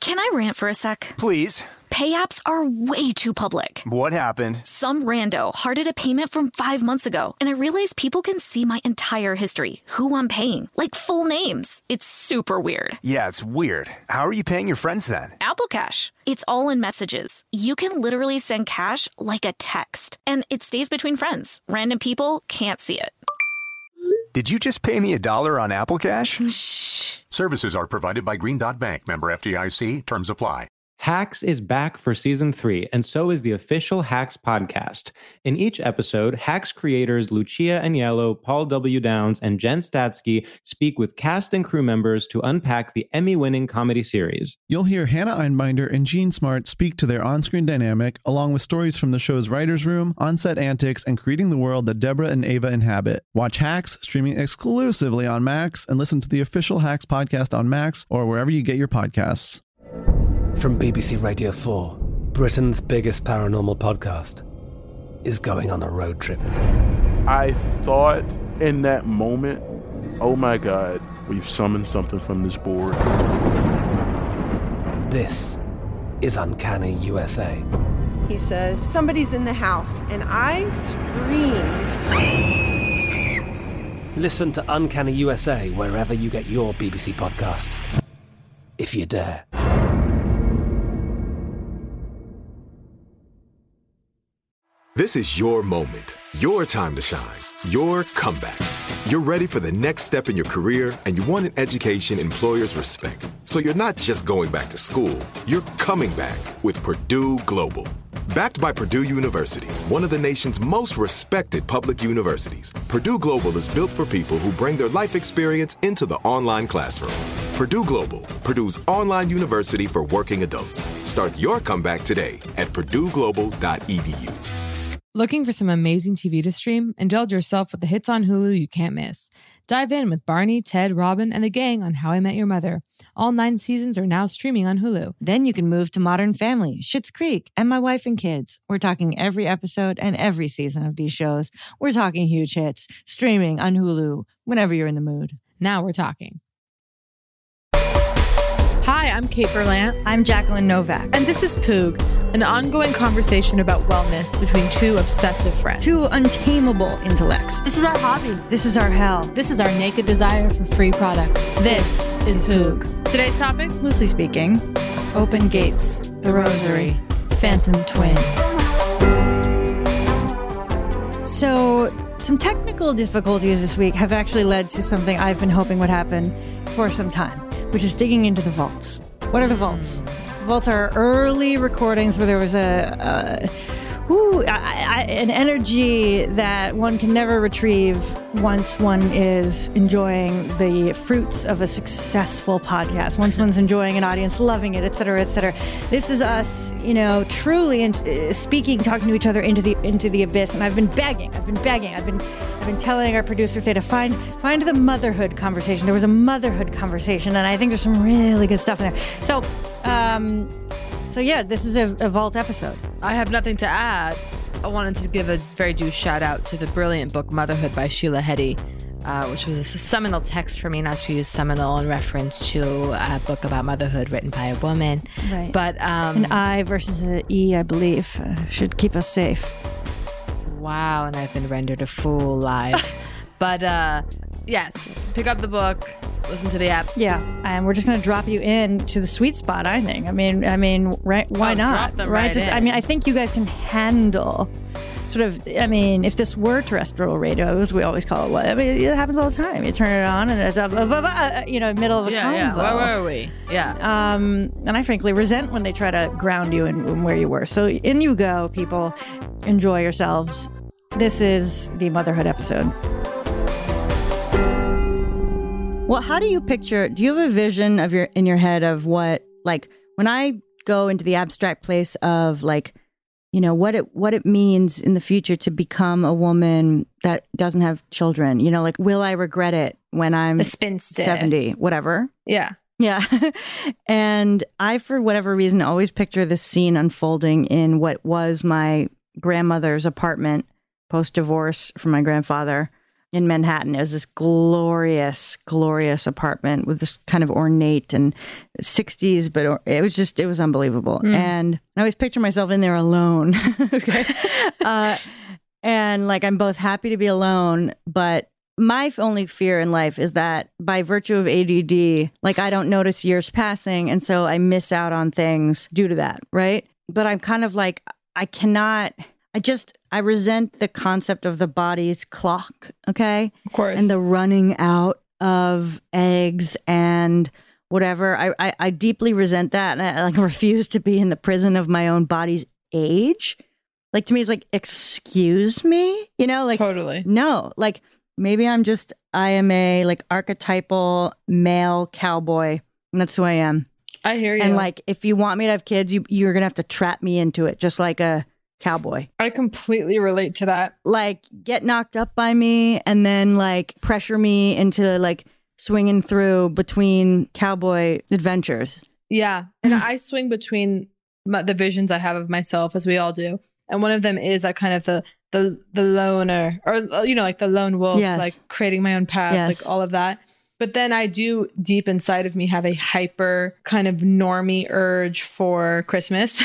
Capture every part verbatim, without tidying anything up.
Can I rant for a sec? Please. Pay apps are way too public. What happened? Some rando hearted a payment from five months ago, and I realized people can see my entire history, who I'm paying, like full names. It's super weird. Yeah, it's weird. How are you paying your friends then? Apple Cash. It's all in messages. You can literally send cash like a text, and it stays between friends. Random people can't see it. Did you just pay me a dollar on Apple Cash? Shh. Services are provided by Green Dot Bank. Member F D I C. Terms apply. Hacks is back for season three, and so is the official Hacks podcast. In each episode, Hacks creators Lucia Aniello, Paul W. Downs, and Jen Statsky speak with cast and crew members to unpack the Emmy-winning comedy series. You'll hear Hannah Einbinder and Jean Smart speak to their on-screen dynamic, along with stories from the show's writer's room, on-set antics, and creating the world that Deborah and Ava inhabit. Watch Hacks, streaming exclusively on Max, and listen to the official Hacks podcast on Max or wherever you get your podcasts. From B B C Radio four, Britain's biggest paranormal podcast is going on a road trip. I thought in that moment, oh my God, we've summoned something from this board. This is Uncanny U S A. He says, somebody's in the house, and I screamed. Listen to Uncanny U S A wherever you get your B B C podcasts, if you dare. This is your moment, your time to shine, your comeback. You're ready for the next step in your career, and you want an education employers respect. So you're not just going back to school, you're coming back with Purdue Global. Backed by Purdue University, one of the nation's most respected public universities, Purdue Global is built for people who bring their life experience into the online classroom. Purdue Global, Purdue's online university for working adults. Start your comeback today at purdue global dot e d u. Looking for some amazing T V to stream? Indulge yourself with the hits on Hulu you can't miss. Dive in with Barney, Ted, Robin, and the gang on How I Met Your Mother. All nine seasons are now streaming on Hulu. Then you can move to Modern Family, Schitt's Creek, and My Wife and Kids. We're talking every episode and every season of these shows. We're talking huge hits, streaming on Hulu whenever you're in the mood. Now we're talking. Hi, I'm Kate Berlant. I'm Jacqueline Novak. And this is Poog, an ongoing conversation about wellness between two obsessive friends. Two untamable intellects. This is our hobby. This is our hell. This is our naked desire for free products. This is Poog. Today's topics? Loosely speaking, Open Gates, The Rosary, Phantom Twin. So, some technical difficulties this week have actually led to something I've been hoping would happen for some time, which is digging into the vaults. What are the vaults? The vaults are early recordings where there was a, a whoo, I, I, an energy that one can never retrieve once one is enjoying the fruits of a successful podcast, once one's enjoying an audience, loving it, et cetera, et cetera. This is us, you know, truly in, uh, speaking, talking to each other into the into the abyss. And I've been begging, I've been begging, I've been I've been telling our producer Thea to find find the motherhood conversation. There was a motherhood conversation, and I think there's some really good stuff in there. So, um, so yeah, this is a, a vault episode. I have nothing to add. I wanted to give a very due shout out to the brilliant book Motherhood by Sheila Heti, uh, which was a seminal text for me, not to use seminal in reference to a book about motherhood written by a woman. Right. But um, an I versus an E, I believe, uh, should keep us safe. Wow, and I've been rendered a fool live. But uh, yes, pick up the book, listen to the app. Yeah, and we're just going to drop you in to the sweet spot, I think. I mean, I mean, right? Why oh, not? Drop them right? right Just, in. I mean, I think you guys can handle sort of. I mean, if this were terrestrial radio, as we always call it, what? I mean, it happens all the time. You turn it on, and it's up, uh, you know, middle of a yeah, convo. yeah. Where were we? Yeah. Um, and I frankly resent when they try to ground you in, in where you were. So in you go, people. Enjoy yourselves. This is the motherhood episode. Well, how do you picture, do you have a vision of your in your head of what, like, when I go into the abstract place of, like, you know, what it what it means in the future to become a woman that doesn't have children? You know, like, will I regret it when I'm a spinster, seventy, whatever? Yeah. Yeah. And I, for whatever reason, always picture this scene unfolding in what was my grandmother's apartment post-divorce from my grandfather. in Manhattan. It was this glorious, glorious apartment with this kind of ornate and sixties, but it was just, it was unbelievable. Mm. And I always picture myself in there alone. okay. uh, and like, I'm both happy to be alone, but my only fear in life is that by virtue of A D D, like I don't notice years passing. And so I miss out on things due to that. Right. But I'm kind of like, I cannot, I just, I resent the concept of the body's clock, okay? Of course. And the running out of eggs and whatever. I, I, I deeply resent that. And I like refuse to be in the prison of my own body's age. Like to me, it's like, excuse me? You know, like, totally. No, like maybe I'm just, I am a like archetypal male cowboy. And that's who I am. I hear you. And like, if you want me to have kids, you, you're going to have to trap me into it, just like a cowboy. I completely relate to that. Like, get knocked up by me and then like pressure me into like swinging through between cowboy adventures. Yeah. And I swing between my, the visions I have of myself, as we all do. And one of them is that kind of the the the loner, or, you know, like the lone wolf, yes. like creating my own path, yes. like all of that. But then I do deep inside of me have a hyper kind of normie urge for Christmas.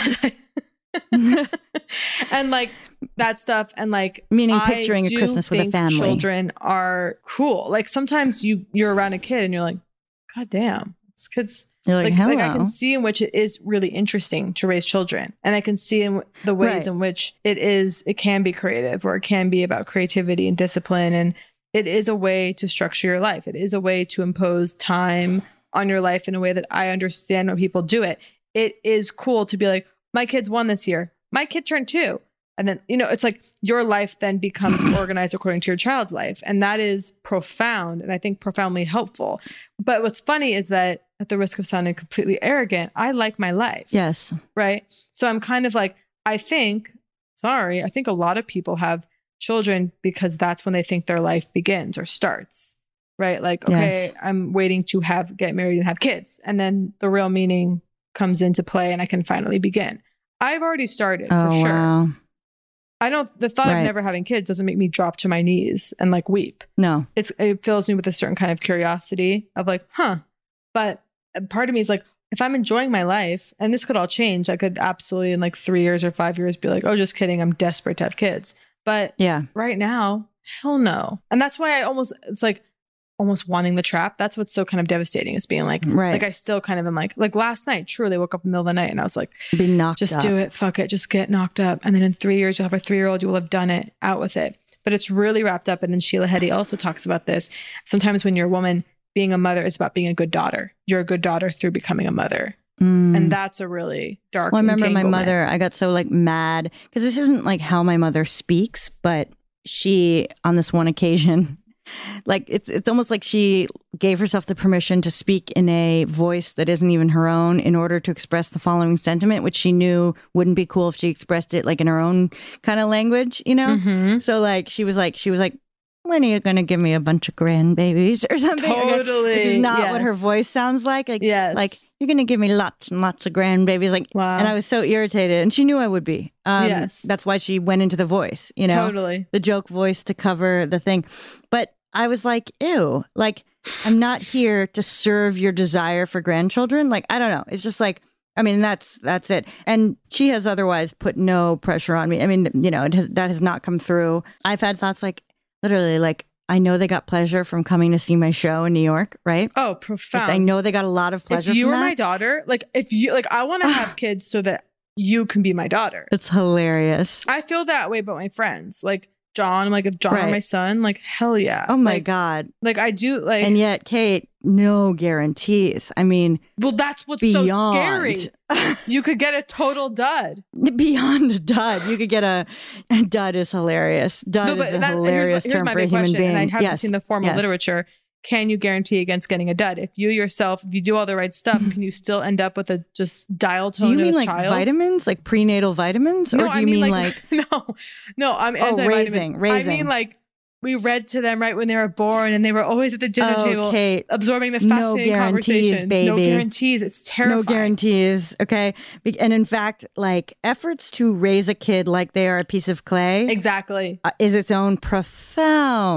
And like that stuff. And like, meaning picturing I a Christmas with a family. Children are cool. Like sometimes you, you're around a kid and you're like, God damn, this kid's You're like, like, hello. like I can see in which it is really interesting to raise children. And I can see in the ways Right. in which it is, it can be creative, or it can be about creativity and discipline. And it is a way to structure your life. It is a way to impose time on your life in a way that I understand when people do it. It is cool to be like, my kid's one this year. My kid turned two. And then, you know, it's like your life then becomes organized according to your child's life. And that is profound. And I think profoundly helpful. But what's funny is that, at the risk of sounding completely arrogant, I like my life. Yes. Right. So I'm kind of like, I think, sorry, I think a lot of people have children because that's when they think their life begins or starts. Right. Like, okay, Yes. I'm waiting to have, get married and have kids. And then the real meaning comes into play and I can finally begin. I've already started Oh, for sure. wow. I don't, the thought Right. of never having kids doesn't make me drop to my knees and like weep. No. It's, it fills me with a certain kind of curiosity of like, huh. But part of me is like, if I'm enjoying my life, and this could all change, I could absolutely in like three years or five years be like, oh, just kidding. I'm desperate to have kids. But Yeah. right now, hell no. And that's why I almost, it's like almost wanting the trap. That's what's so kind of devastating, is being like, Right. like I still kind of am like, like last night, truly woke up in the middle of the night and I was like, Be knocked just up. do it. Fuck it. Just get knocked up. And then in three years, you'll have a three-year-old, you will have done it, out with it. But it's really wrapped up. And then Sheila Heti also talks about this. Sometimes when you're a woman, being a mother is about being a good daughter. You're a good daughter through becoming a mother. Mm. And that's a really dark Well, I remember my entanglement. mother, I got so like mad because this isn't like how my mother speaks, but she, on this one occasion, like it's it's almost like she gave herself the permission to speak in a voice that isn't even her own in order to express the following sentiment, which she knew wouldn't be cool if she expressed it like in her own kind of language, you know? Mhm. So like she was like she was like, when are you going to give me a bunch of grandbabies or something? Totally. Which is not what her Yes. voice sounds like. Like, Yes. like you're going to give me lots and lots of grandbabies. Like, Wow. and I was so irritated, and she knew I would be. Um, Yes. That's why she went into the voice, you know, Totally. the joke voice to cover the thing. But I was like, ew, like I'm not here to serve your desire for grandchildren. Like, I don't know. It's just like, I mean, that's that's it. And she has otherwise put no pressure on me. I mean, you know, it has, that has not come through. I've had thoughts like, literally, like, I know they got pleasure from coming to see my show in New York, right? Oh, Like, profound. I know they got a lot of pleasure If you from were that. my daughter, like if you, like I want to have kids so that you can be my daughter. It's hilarious. I feel that way about my friends. Like John, like if John were Right. my son, like hell yeah. Oh my Like- God. Like I do like And yet, Kate, no guarantees. I mean, well, that's what's so beyond. scary. You could get a total dud. Beyond a dud. You could get a, a dud is hilarious. Dud No, is but a that, hilarious here's my, here's term my for a big human question, being. and I haven't yes. seen the formal yes. literature. Can you guarantee against getting a dud? If you yourself, if you do all the right stuff, can you still end up with a just dial tone Do you of mean a like child? vitamins, like prenatal vitamins? No, or do I you mean, mean like, like, no, no, I'm Oh, anti-vitamin. raising, raising. I mean like we read to them right when they were born, and they were always at the dinner Oh, table, Kate, absorbing the no fascinating guarantees, conversations. No baby. guarantees. It's terrifying. no guarantees? Okay. Be- And in fact, like efforts to raise a kid like they are a piece of clay Exactly. uh, is its own profound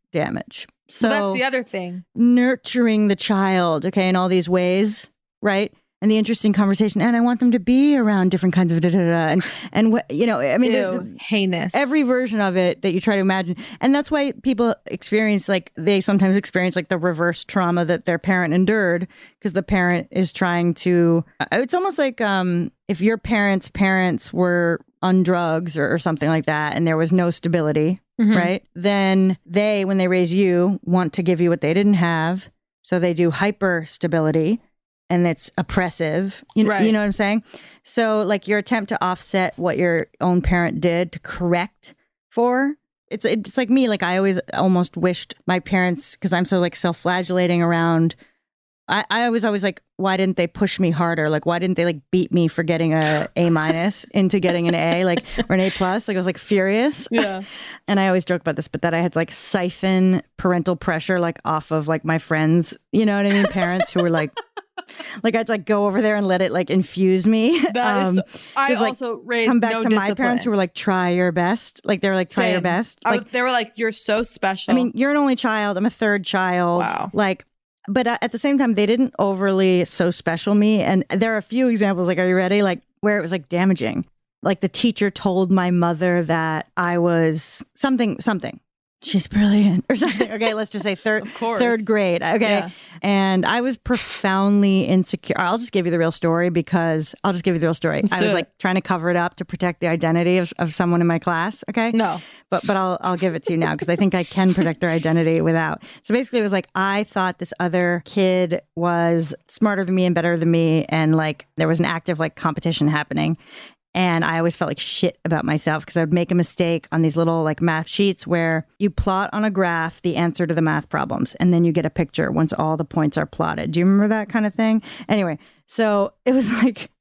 damage. So well, that's the other thing. Nurturing the child, okay, in all these ways, right? And the interesting conversation, and I want them to be around different kinds of da da da, and and what you know, I mean, Ew, heinous. Every version of it that you try to imagine, and that's why people experience like they sometimes experience like the reverse trauma that their parent endured because the parent is trying to. It's almost like um, if your parents' parents were on drugs or, or something like that, and there was no stability, mm-hmm. right? Then they, when they raise you, want to give you what they didn't have, so they do hyper stability. And it's oppressive. You know, right. you know what I'm saying? So like your attempt to offset what your own parent did to correct for, it's it's like me. Like I always almost wished my parents, because I'm so like self-flagellating around, I, I was always like, why didn't they push me harder? Like, why didn't they like beat me for getting a A minus into getting an A, like, or an A plus? Like I was like furious. Yeah. And I always joke about this, but that I had to like siphon parental pressure like off of like my friends, you know what I mean? Parents who were like, like I'd like go over there and let it like infuse me. That um, is, I like, also raised come back no to discipline. my parents who were like, try your best. Like they were like, try Same. your best. I Like was, they were like, you're so special. I mean, you're an only child. I'm a third child. Wow. Like, but at the same time, they didn't overly so special me. And there are a few examples. Like, are you ready? Like where it was like damaging. Like the teacher told my mother that I was something, something. She's brilliant or something. Okay, let's just say third third grade. Okay. Yeah. And I was profoundly insecure. I'll just give you the real story because I'll just give you the real story. Let's I do was it. like trying to cover it up to protect the identity of, of someone in my class. Okay. No. But but I'll I'll give it to you now because I think I can protect their identity without. So basically it was like I thought this other kid was smarter than me and better than me, and like there was an active like competition happening. And I always felt like shit about myself because I would make a mistake on these little like math sheets where you plot on a graph the answer to the math problems and then you get a picture once all the points are plotted. Do you remember that kind of thing? Anyway, so it was like,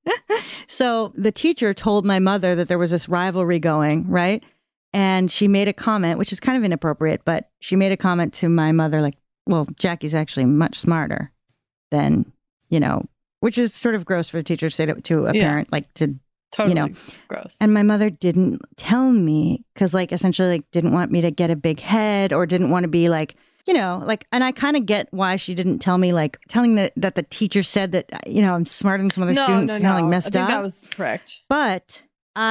so the teacher told my mother that there was this rivalry going, right? And she made a comment, which is kind of inappropriate, but she made a comment to my mother like, well, Jackie's actually much smarter than, you know, which is sort of gross for the teacher to say to, to a Yeah. parent, like to, Totally you know, gross. and my mother didn't tell me because, like, essentially, like, didn't want me to get a big head or didn't want to be like, you know, like, and I kind of get why she didn't tell me, like, telling that that the teacher said that, you know, I'm smarter than some other no, students, no, kind of no. like messed I think up. that was correct. But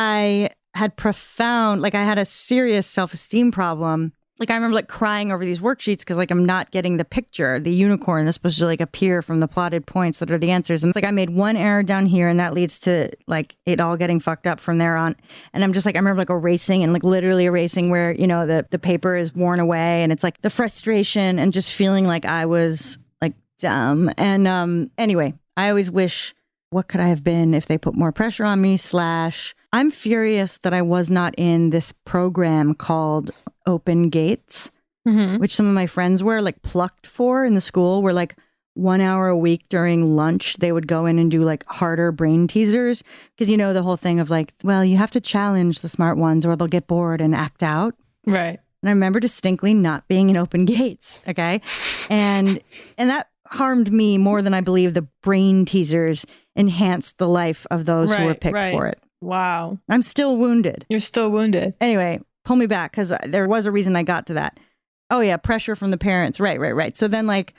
I had profound, like, I had a serious self-esteem problem. Like, I remember like crying over these worksheets because like I'm not getting the picture. The unicorn is supposed to like appear from the plotted points that are the answers. And it's like I made one error down here and that leads to like it all getting fucked up from there on. And I'm just like, I remember like erasing and like literally erasing where, you know, the, the paper is worn away. And it's like the frustration and just feeling like I was like dumb. And um, anyway, I always wish, what could I have been if they put more pressure on me? Slash, I'm furious that I was not in this program called Open Gates, mm-hmm. which some of my friends were like plucked for in the school, where like one hour a week during lunch, they would go in and do like harder brain teasers. Because, you know, the whole thing of like, well, you have to challenge the smart ones or they'll get bored and act out. Right. And I remember distinctly not being in Open Gates. Okay. And, and that harmed me more than I believe the brain teasers enhanced the life of those right, who were picked right. for it. Wow. I'm still wounded. You're still wounded. Anyway, pull me back because there was a reason I got to that. Oh, yeah. Pressure from the parents. Right, right, right. So then like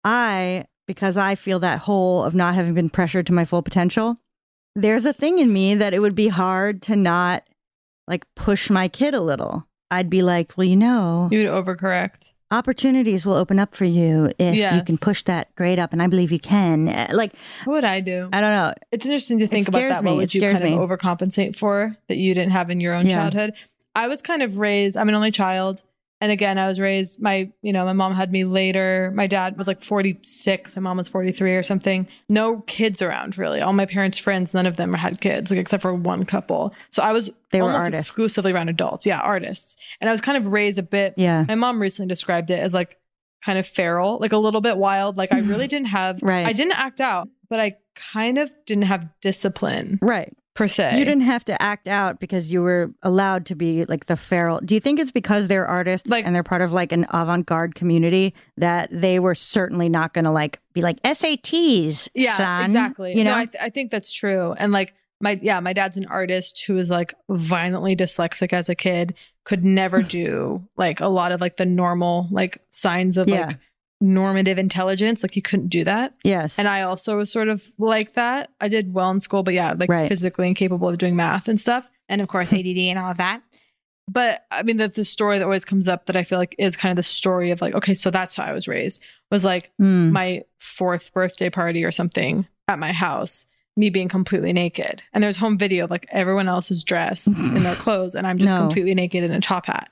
I, because I feel that hole of not having been pressured to my full potential, there's a thing in me that it would be hard to not like push my kid a little. I'd be like, well, you know, you would overcorrect. Opportunities will open up for you if yes. you can push that grade up, and I believe you can. Like, what would I do? I don't know. It's interesting to think it about that. Me. What would it you kind me. of overcompensate for that you didn't have in your own yeah. childhood? I was kind of raised, I'm an only child. And again, I was raised, my, you know, my mom had me later. My dad was like forty-six. My mom was forty-three or something. No kids around, really. All my parents' friends, none of them had kids, like except for one couple. So I was they almost were artists. exclusively around adults. Yeah, artists. And I was kind of raised a bit. Yeah. My mom recently described it as like kind of feral, like a little bit wild. Like I really didn't have, right. I didn't act out, but I kind of didn't have discipline. Right. Per se. You didn't have to act out because you were allowed to be like the feral. Do you think it's because they're artists like, and they're part of like an avant-garde community that they were certainly not going to like be like S A Ts, yeah, son? Exactly. You know, no, I, th- I think that's true. And like, My yeah, my dad's an artist who was like violently dyslexic as a kid, could never do like a lot of like the normal like signs of Yeah. like normative intelligence. Like he couldn't do that. Yes. And I also was sort of like that. I did well in school, but yeah, like Right. physically incapable of doing math and stuff. And of course A D D and all of that. But I mean, that's the story that always comes up that I feel like is kind of the story of like, okay, so that's how I was raised, was like Mm. my fourth birthday party or something at my house, me being completely naked. And there's home video of like everyone else is dressed in their clothes and I'm just No. completely naked in a top hat.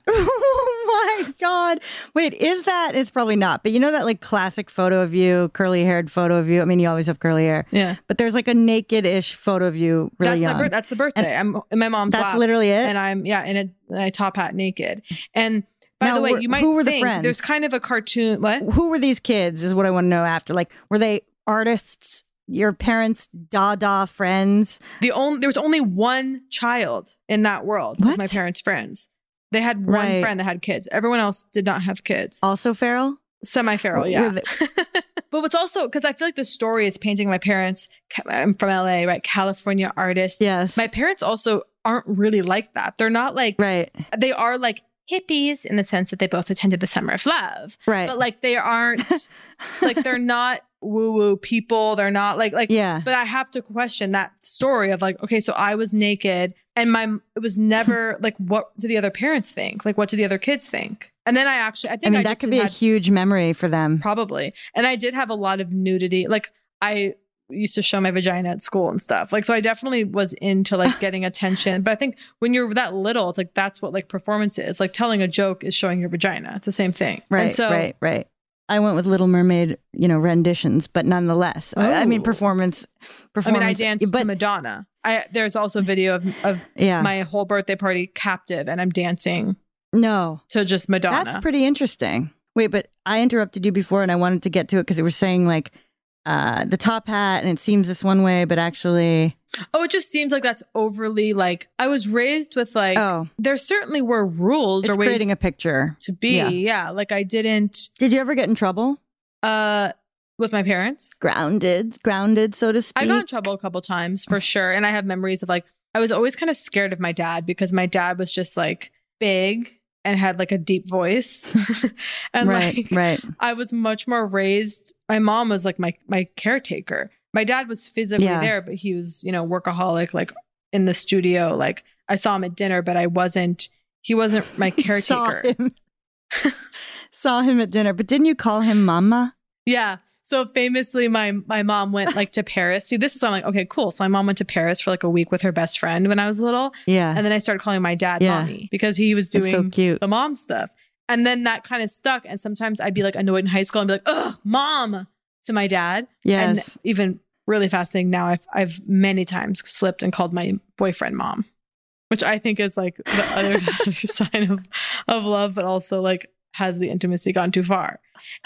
Oh my God. Wait, is that? It's probably not. But you know that like classic photo of you, curly haired photo of you? I mean, you always have curly hair. Yeah. But there's like a naked ish photo of you really That's young. my birth. That's the birthday. I'm in my mom's That's lap. literally it? And I'm, yeah, in a, in a top hat naked. And by Now, the way, were- you might who were the think friends? there's kind of a cartoon. What? Who were these kids is what I want to know after. Like, were they artists, your parents' Dada friends? The only, there was only one child in that world What? with my parents' friends. They had one Right. friend that had kids. Everyone else did not have kids. Also feral? Semi-feral, Were yeah. they- But what's also, because I feel like the story is painting my parents, ca- I'm from L A, right? California artists. Yes. My parents also aren't really like that. They're not like, Right. they are like hippies in the sense that they both attended the Summer of Love. Right. But like they aren't, like they're not woo-woo people. They're not like, like, Yeah. But I have to question that story of like, okay, so I was naked and my, it was never like, what do the other parents think? Like, what do the other kids think? And then I actually, I think I mean, I that just could be had- a huge memory for them. Probably. And I did have a lot of nudity. Like I used to show my vagina at school and stuff. Like, so I definitely was into like getting attention. But I think when you're that little, it's like, that's what like performance is. Like telling a joke is showing your vagina. It's the same thing. Right, And so, right, right. I went with Little Mermaid, you know, renditions, but nonetheless, I, I mean, Oh. performance, I performance. mean, I danced but to Madonna. I, there's also a video of, of Yeah. my whole birthday party captive and I'm dancing no, to just Madonna. that's pretty interesting. Wait, but I interrupted you before and I wanted to get to it because you were saying like uh, the top hat and it seems this one way, but actually. Oh, it just seems like that's overly like, I was raised with like, Oh. there certainly were rules It's or ways creating a picture. to be. Yeah. Yeah. Like I didn't, Did you ever get in trouble? uh, with my parents. Grounded, grounded, so to speak. I got in trouble a couple times for sure. And I have memories of like, I was always kind of scared of my dad because my dad was just like big and had like a deep voice. and Right, like, right. I was much more raised. My mom was like my, my caretaker. My dad was physically Yeah. there, but he was, you know, workaholic, like in the studio. Like I saw him at dinner, but I wasn't, he wasn't my Saw caretaker. him. Saw him at dinner, but didn't you call him Mama? Yeah. So famously, my my mom went like to Paris. See, this is why I'm like, okay, cool. So my mom went to Paris for like a week with her best friend when I was little. Yeah. And then I started calling my dad Yeah. mommy because he was That's doing so cute. the mom stuff. And then that kind of stuck. And sometimes I'd be like annoyed in high school and be like, ugh, mom to my dad. Yes. And even really fascinating now, I've, I've many times slipped and called my boyfriend mom, which I think is like the other sign of, of love, but also like has the intimacy gone too far?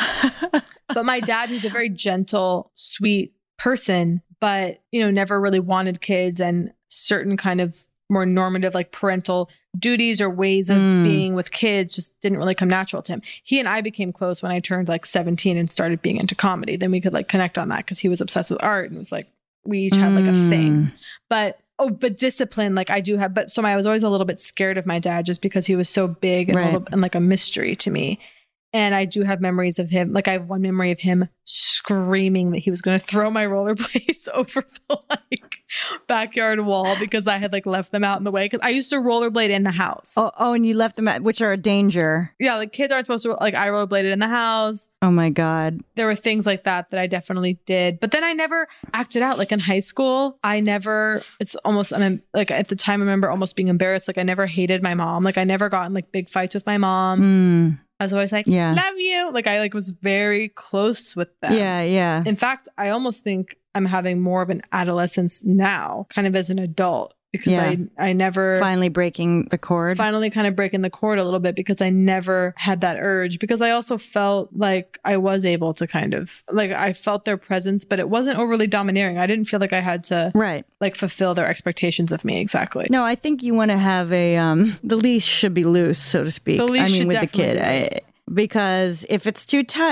But my dad, who's a very gentle, sweet person, but, you know, never really wanted kids and certain kind of more normative, like parental duties or ways of Mm. being with kids just didn't really come natural to him. He and I became close when I turned like seventeen and started being into comedy. Then we could like connect on that because he was obsessed with art and it was like, we each had like a thing. Mm. But oh, but discipline, like I do have, but so my, I was always a little bit scared of my dad just because he was so big and, a Right. little, and like a mystery to me. And I do have memories of him. Like I have one memory of him screaming that he was going to throw my rollerblades over the like backyard wall because I had like left them out in the way. Cause I used to rollerblade in the house. Oh, oh, and you left them at, which are a danger. Yeah. Like kids aren't supposed to, like I rollerbladed in the house. Oh my God. There were things like that that I definitely did. But then I never acted out. Like in high school, I never, it's almost, I mean, like at the time I remember almost being embarrassed. Like I never hated my mom. Like I never got in like big fights with my mom. Mm. I was always like, Yeah. love you. Like I like was very close with them. Yeah, yeah. In fact, I almost think I'm having more of an adolescence now, kind of as an adult, because Yeah. I I never Finally breaking the cord. finally kind of breaking the cord a little bit because I never had that urge because I also felt like I was able to kind of like I felt their presence, but it wasn't overly domineering. I didn't feel like I had to Right. like fulfill their expectations of me exactly. No, I think you want to have a um the leash should be loose, so to speak. The leash I mean should with the kid. definitely be loose. I, because if it's too tight,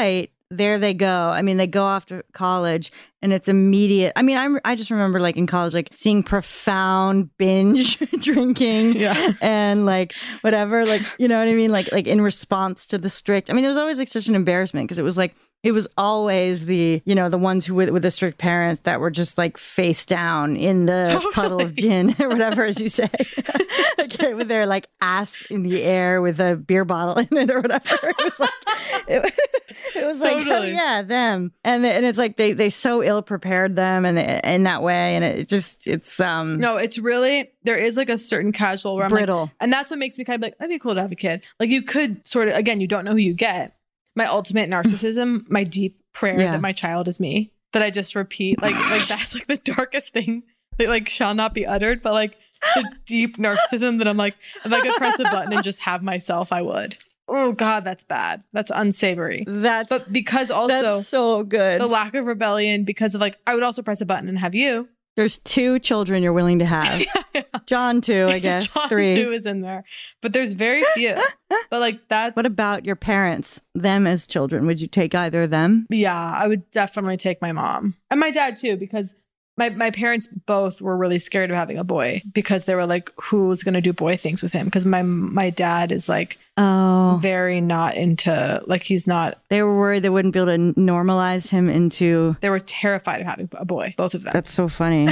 there they go. I mean, they go off to college and it's immediate. I mean, I I just remember like in college, like seeing profound binge drinking Yeah. and like whatever, like, you know what I mean? Like, like in response to the strict, I mean, it was always like such an embarrassment because it was like, it was always the, you know, the ones who with, with the strict parents that were just like face down in the Totally. puddle of gin or whatever, as you say, okay, with their like ass in the air with a beer bottle in it or whatever. It was like, it, it was like, oh Totally. yeah, them. And and it's like they they so ill prepared them and in that way, and it just it's um No, it's really, there is like a certain casual where I'm brittle. like, and that's what makes me kind of like, that'd be cool to have a kid. Like you could sort of, again, you don't know who you get. My ultimate narcissism, my deep prayer Yeah. that my child is me, that I just repeat, like, like that's like the darkest thing that like shall not be uttered, but like the deep narcissism that I'm like, if I could press a button and just have myself, I would. Oh God, that's bad. That's unsavory. That's But because also that's so good. the lack of rebellion, because of like, I would also press a button and have you. There's two children you're willing to have. John too, I guess. John Three. too is in there, but there's very few. But like that's What about your parents? Them as children? Would you take either of them? yeah, I would definitely take my mom and my dad too, because my my parents both were really scared of having a boy because they were like, who's gonna do boy things with him? Because my my dad is like Oh, very not into, like he's not. they were worried they wouldn't be able to normalize him into. They were terrified of having a boy, both of them. That's so funny.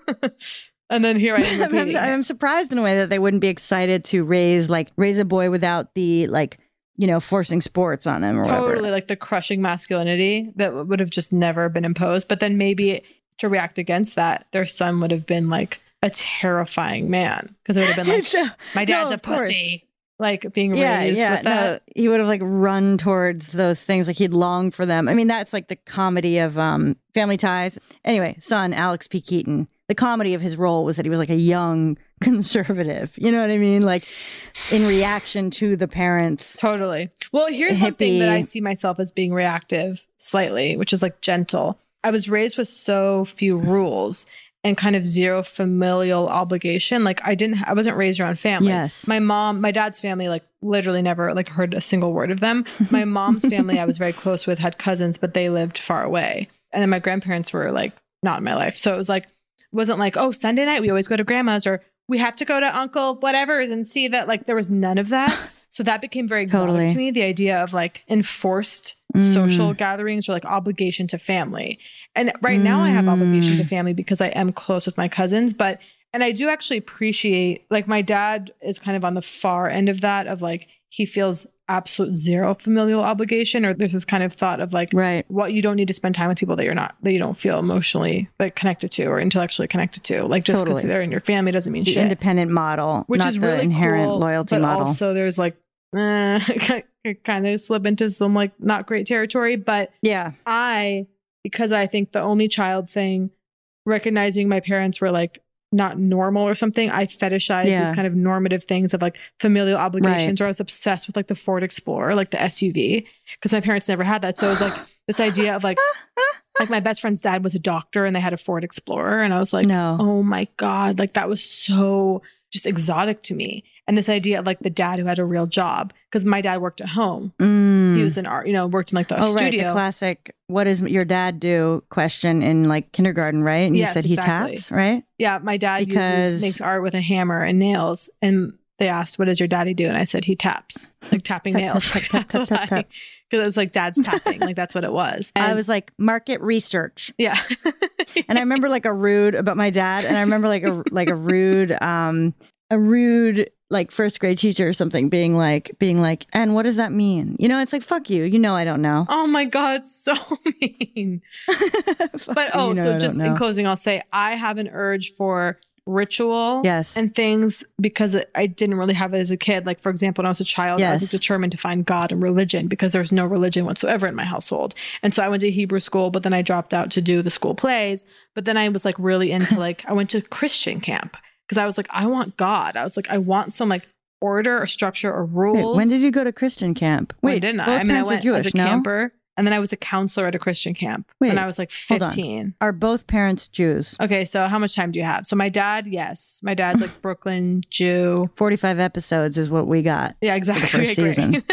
And then here I am I'm, repeating. I'm surprised in a way that they wouldn't be excited to raise like raise a boy without the like, you know, forcing sports on him or Totally, whatever. like the crushing masculinity that would have just never been imposed. But then maybe to react against that, their son would have been like a terrifying man, because it would have been like, So- my dad's no, a of course. pussy, like being Yeah, raised yeah. with that. No, he would have like run towards those things, like he'd long for them. I mean, that's like the comedy of um, Family Ties. Anyway, son Alex P. Keaton. The comedy of his role was that he was like a young conservative. You know what I mean? Like in reaction to the parents. Totally. Well, here's one thing that I Hippie. see myself as being reactive slightly, which is like gentle. I was raised with so few rules and kind of zero familial obligation. Like I didn't, I wasn't raised around family. Yes. My mom, my dad's family, like literally never like heard a single word of them. My mom's family, I was very close with, had cousins, but they lived far away. And then my grandparents were like not in my life. So it was like, wasn't like, oh, Sunday night, we always go to grandma's, or we have to go to Uncle whatever's and see that. Like there was none of that. So that became very exotic Totally. to me, the idea of like enforced Mm. social gatherings or like obligation to family. And right now I have obligation to Mm. family because I am close with my cousins, but, and I do actually appreciate, like my dad is kind of on the far end of that, of like, he feels absolute zero familial obligation, or there's this kind of thought of like, Right. what you don't need to spend time with people that you're not, that you don't feel emotionally like connected to or intellectually connected to. Like just because Totally. they're in your family doesn't mean The shit. independent model, Which not is the really inherent cool, loyalty but model. also there's like, eh, kind of slip into some like not great territory. But yeah. I, because I think the only child thing, recognizing my parents were like not normal or something, I fetishize Yeah. these kind of normative things of like familial obligations, Right. or I was obsessed with like the Ford Explorer, like the S U V, because my parents never had that. So it was like this idea of like, like my best friend's dad was a doctor and they had a Ford Explorer. And I was like, No. oh my God, like that was so just exotic to me. And this idea of like the dad who had a real job, because my dad worked at home. Mm. He was an art, you know, worked in like the Oh, right. studio. The classic, what does your dad do question in like kindergarten, right? And you Yes, said he exactly. taps, right? Yeah, my dad Because- uses makes art with a hammer and nails, and they asked, "What does your daddy do?" And I said, "He taps, like tapping Tap, nails." tap, tap, That's tap, what tap, I, tap. because it was like dad's tapping, like that's what it was. I And- was like, market research. yeah, And I remember like a rude about my dad. And I remember like a, like a rude, um, a rude, like first grade teacher or something being like, being like, and what does that mean? You know, it's like, fuck you. You know, I don't know. oh my God, so mean. Fuck But you, oh, you know, so I just don't in know. closing, I'll say I have an urge for ritual Yes. and things because it, I didn't really have it as a kid. Like, for example, when I was a child, I was Yes. like, determined to find God and religion because there's no religion whatsoever in my household. And so I went to Hebrew school, but then I dropped out to do the school plays. But then I was like really into like, I went to Christian camp because I was like, I want God. I was like, I want some like order or structure or Wait, rules. when did you go to Christian camp? When Wait, didn't I? both I mean, I parents were went Jewish, as a no? camper, and then I was a counselor at a Christian camp Wait, when I was like hold on. fifteen. Are both parents Jews? Okay, so how much time do you have? So my dad, yes, my dad's like Brooklyn Jew. forty-five episodes is what we got. Yeah, exactly. For the first Okay, great. season.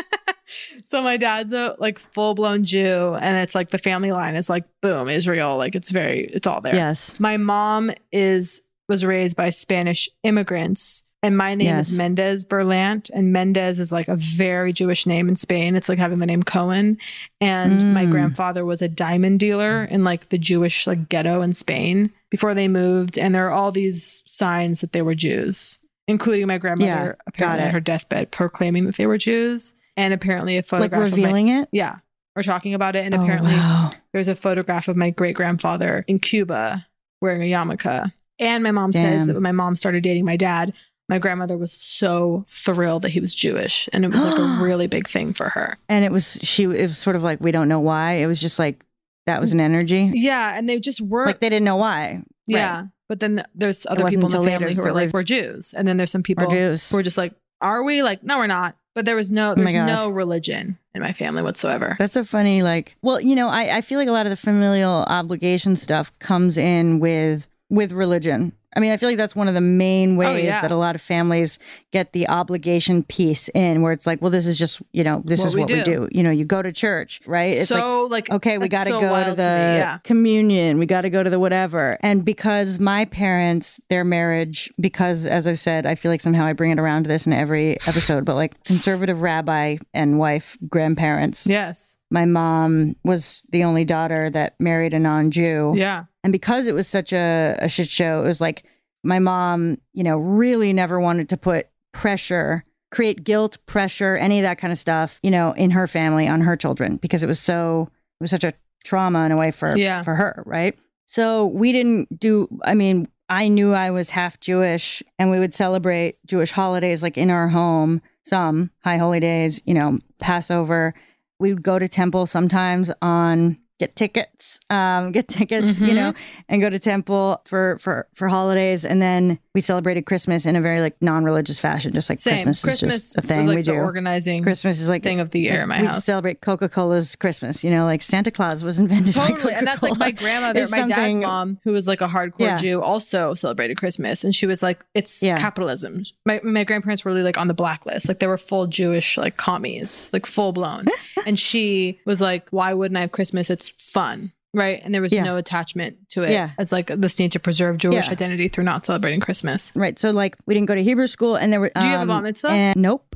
So my dad's a like full blown Jew, and it's like the family line is like boom, Israel. Like it's very, it's all there. Yes. My mom is was raised by Spanish immigrants, and my name Yes. is Mendez Berlant, and Mendez is like a very Jewish name in Spain. It's like having the name Cohen. And Mm. my grandfather was a diamond dealer in like the Jewish like ghetto in Spain before they moved. And there are all these signs that they were Jews, including my grandmother Yeah, got apparently it. at her deathbed proclaiming that they were Jews. And apparently a Like photograph revealing of my, it? Yeah. Or talking about it. And Oh, apparently wow. there's a photograph of my great grandfather in Cuba wearing a yarmulke. And my mom says Damn. that when my mom started dating my dad, my grandmother was so thrilled that he was Jewish. And it was like a really big thing for her. And it was, she, it was sort of like, we don't know why. It was just like, that was an energy. Yeah. And they just weren't. Like they didn't know why. Yeah. Right. But then there's other wasn't people in the until later family who that are like, they- we're Jews. And then there's some people We're Jews. who are just like, are we? Like, no, we're not. But there was no, Oh my there's God. no religion in my family whatsoever. That's a funny, like, well, you know, I, I feel like a lot of the familial obligation stuff comes in with with religion. I mean, I feel like that's one of the main ways Oh, yeah. that a lot of families get the obligation piece in, where it's like, well, this is just, you know, this What is we what we do. do. You know, you go to church, right? It's So, like, okay, we got that's to so go to wild the to me, yeah. communion. We got to go to the whatever. And because my parents, their marriage, because as I've said, I feel like somehow I bring it around to this in every episode, but like conservative rabbi and wife, grandparents. Yes. My mom was the only daughter that married a non-Jew. Yeah. And because it was such a, a shit show, it was like my mom, you know, really never wanted to put pressure, create guilt, pressure, any of that kind of stuff, you know, in her family on her children, because it was so, it was such a trauma in a way for, Yeah. for her. Right. So we didn't do, I mean, I knew I was half Jewish and we would celebrate Jewish holidays like in our home, some high holy days, you know, Passover. We would go to temple sometimes on get tickets, um, get tickets, you Mhm. know, and go to temple for, for, for holidays. And then we celebrated Christmas in a very like non-religious fashion, just like Same. Christmas, Christmas is just a thing was like we the do. organizing Christmas is like thing of the year in my we house. celebrate Coca-Cola's Christmas, you know, like Santa Claus was invented by Totally. And that's like my Coca-Cola. grandmother, It's my dad's something- mom, who was like a hardcore Yeah. Jew, also celebrated Christmas. And she was like, it's Yeah. capitalism. My, my grandparents were really like on the blacklist. Like they were full Jewish, like commies, like full blown. And she was like, why wouldn't I have Christmas? It's fun. Right. And there was Yeah. no attachment to it Yeah. as like this need to preserve Jewish Yeah. identity through not celebrating Christmas. Right. So like we didn't go to Hebrew school and there were, Do you have a um, bat mitzvah? and- nope.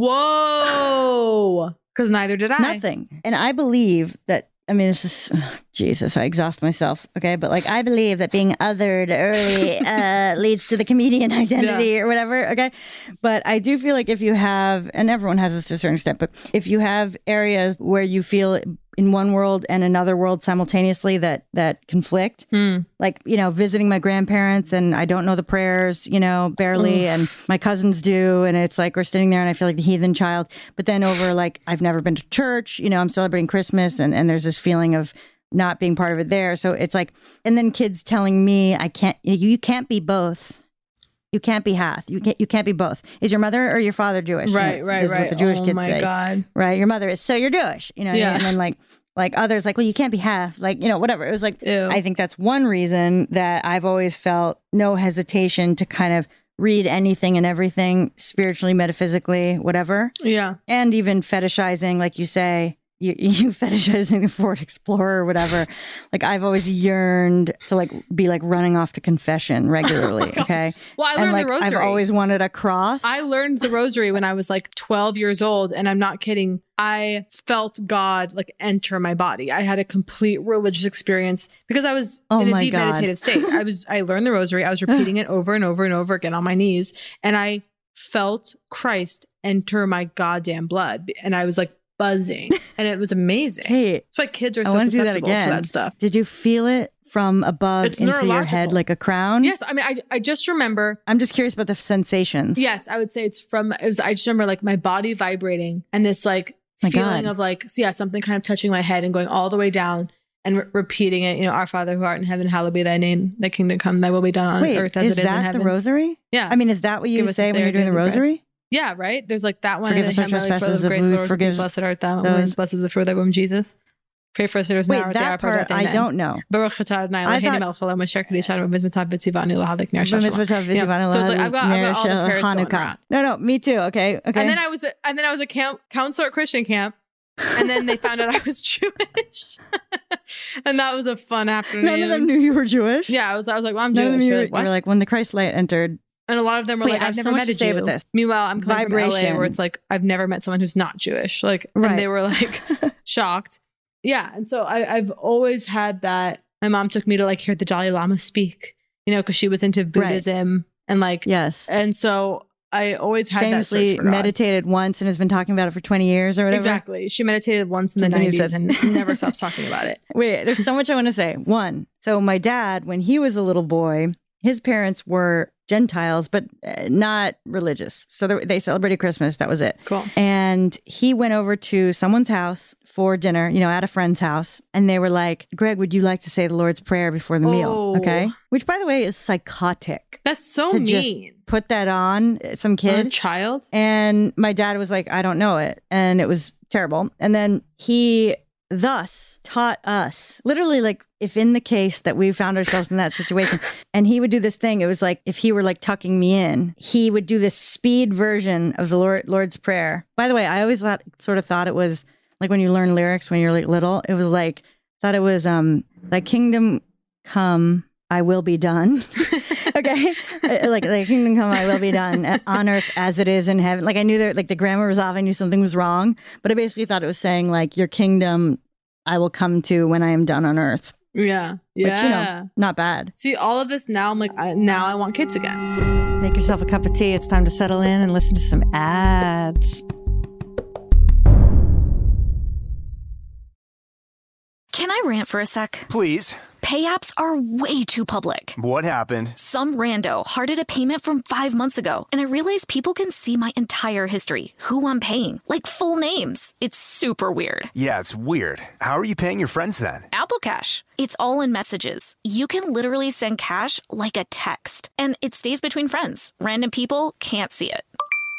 Whoa. Because neither did I. Nothing. And I believe that, I mean, this is, Jesus, I exhaust myself. Okay. But like, I believe that being othered early uh, leads to the comedian identity Yeah. or whatever. Okay. But I do feel like if you have, and everyone has this to a certain extent, but if you have areas where you feel in one world and another world simultaneously that, that conflict, Hmm. like, you know, visiting my grandparents and I don't know the prayers, you know, barely, Oof. and my cousins do. And it's like, we're sitting there and I feel like the heathen child, but then over like, I've never been to church, you know, I'm celebrating Christmas and, and there's this feeling of not being part of it there. So it's like, and then kids telling me I can't, you, you can't be both. You can't be half. You can't, you can't be both. Is your mother or your father Jewish? Right, You know, right, this is right. what the Jewish oh kids my say. God. Right. Your mother is, so you're Jewish, you know, Yeah. and then like, like others like, well, you can't be half, like, you know, whatever. It was like, Ew. I think that's one reason that I've always felt no hesitation to kind of read anything and everything spiritually, metaphysically, whatever. Yeah. And even fetishizing, like you say, you, you fetishizing the Ford Explorer or whatever. Like I've always yearned to like be like running off to confession regularly. Oh okay. Well, I and learned like the rosary. I've always wanted a cross. I learned the rosary when I was like twelve years old, and I'm not kidding. I felt God like enter my body. I had a complete religious experience because I was Oh in a my deep God. meditative state. I was I learned the rosary. I was repeating it over and over and over again on my knees, and I felt Christ enter my goddamn blood, and I was like buzzing, and it was amazing. Hey, That's why kids are I so want to do that susceptible again. to that stuff. Did you feel it from above It's into your head neurological. like a crown? Yes, I mean, I I just remember. I'm just curious about the sensations. Yes, I would say it's from. It was. I just remember like my body vibrating and this like My feeling God. of like, so yeah, something kind of touching my head and going all the way down and re- repeating it. You know, Our Father who art in heaven, hallowed be thy name. Thy kingdom come. Thy will be done on Wait, earth as is it is in that heaven. the rosary? Yeah. I mean, is that what you Give us say this when day you're doing the our daily bread. rosary? Yeah, right. There's like that one. Forgive and us then our Hail Mary, full trespasses, of if grace, we the Lord is with thee. forgive Blessed art thou, among those- women, blessed is the fruit of thy womb, Jesus. Pray for us. There's Wait, that part I don't know. Baruch atah Adonai Eloheinu melech haolam asher kadeshanu b'mitzvotav b'tzivanu lahadlik ner B'mitzvotav Hashanah. You know, b'tzivanu So it's like I've got, I've got all the lahadlik prayers ner going Hanukkah. around. No, no, me too. Okay, okay. And then I was, and then I was a camp counselor at Christian camp, and then they found out I was Jewish, and that was a fun afternoon. None of them knew you were Jewish. Yeah, I was. I was like, well, I'm None of them Jewish. knew They're you like, were what? like, when the Christ light entered. And a lot of them were Wait, like, I I've have never so much met to a say Jew. with this. Meanwhile, I'm coming from L A, Vibration. where it's like I've never met someone who's not Jewish. Like, Right. and they were like shocked. Yeah, and so I, I've always had that. My mom took me to like hear the Dalai Lama speak, you know, because she was into Buddhism and like yes, and so I always had famously that search for God. meditated once and has been talking about it for twenty years or whatever. Exactly. She meditated once in the Something he nineties said. and never stops talking about it. Wait, there's so much I want to say. One, so my dad, when he was a little boy, his parents were Gentiles, but uh, not religious. So they, they celebrated Christmas. That was it. Cool. And he went over to someone's house for dinner, you know, at a friend's house. And they were like, Greg, would you like to say the Lord's Prayer before the meal? Oh. Okay. Which, by the way, is psychotic. That's so to mean. just put that on some kid. On a child? And my dad was like, I don't know it. And it was terrible. And then he thus taught us, literally, like, if in the case that we found ourselves in that situation, and he would do this thing, it was like if he were like tucking me in, he would do this speed version of the Lord, Lord's Prayer. By the way, I always thought, sort of thought it was like when you learn lyrics when you're like little, it was like, thought it was, um, thy kingdom come, I will be done. Okay. like, thy kingdom come, I will be done on earth as it is in heaven. Like I knew that, like the grammar was off. I knew something was wrong, but I basically thought it was saying like, your kingdom I will come to when I am done on earth. Yeah. Yeah. Which, you know, not bad. See, all of this now, I'm like, I, now I want kids again. Make yourself a cup of tea. It's time to settle in and listen to some ads. Can I rant for a sec? Please. Pay apps are way too public. What happened? Some rando hearted a payment from five months ago, and I realized people can see my entire history, who I'm paying, like full names. It's super weird. Yeah, it's weird. How are you paying your friends then? Apple Cash. It's all in messages. You can literally send cash like a text, and it stays between friends. Random people can't see it.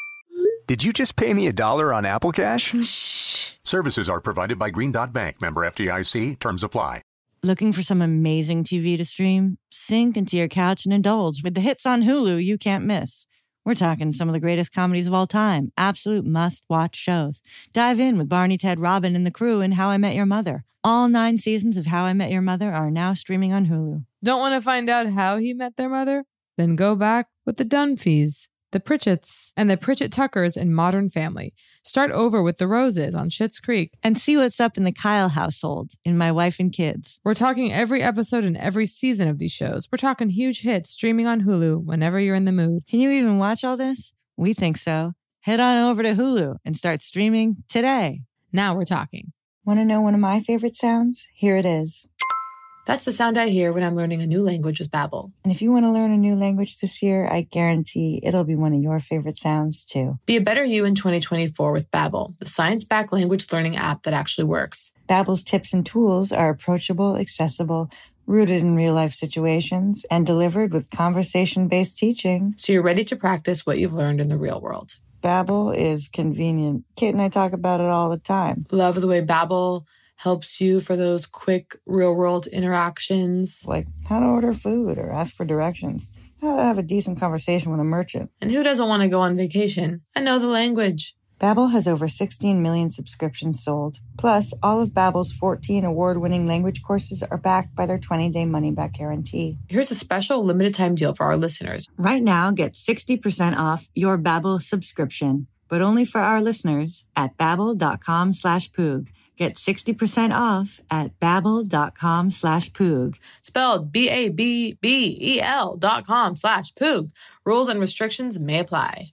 Did you just pay me a dollar on Apple Cash? Shh. Services are provided by Green Dot Bank. Member F D I C. Terms apply. Looking for some amazing T V to stream? Sink into your couch and indulge with the hits on Hulu you can't miss. We're talking some of the greatest comedies of all time, absolute must-watch shows. Dive in with Barney, Ted, Robin, and the crew in How I Met Your Mother. All nine seasons of How I Met Your Mother are now streaming on Hulu. Don't want to find out how he met their mother? Then go back with the Dunphys, the Pritchetts, and the Pritchett Tuckers in Modern Family. Start over with the Roses on Schitt's Creek. And see what's up in the Kyle household in My Wife and Kids. We're talking every episode and every season of these shows. We're talking huge hits streaming on Hulu whenever you're in the mood. Can you even watch all this? We think so. Head on over to Hulu and start streaming today. Now we're talking. Want to know one of my favorite sounds? Here it is. That's the sound I hear when I'm learning a new language with Babbel. And if you want to learn a new language this year, I guarantee it'll be one of your favorite sounds too. Be a better you in twenty twenty-four with Babbel, the science-backed language learning app that actually works. Babbel's tips and tools are approachable, accessible, rooted in real-life situations, and delivered with conversation-based teaching. So you're ready to practice what you've learned in the real world. Babbel is convenient. Kate and I talk about it all the time. Love the way Babbel helps you for those quick real-world interactions. Like how to order food or ask for directions. How to have a decent conversation with a merchant. And who doesn't want to go on vacation and know the language? Babbel has over sixteen million subscriptions sold. Plus, all of Babbel's fourteen award-winning language courses are backed by their twenty-day money-back guarantee. Here's a special limited-time deal for our listeners. Right now, get sixty percent off your Babbel subscription, but only for our listeners at babbel.com slash poog. Get sixty percent off at babbel.com slash poog. Spelled B A B B E L dot com slash poog. Rules and restrictions may apply.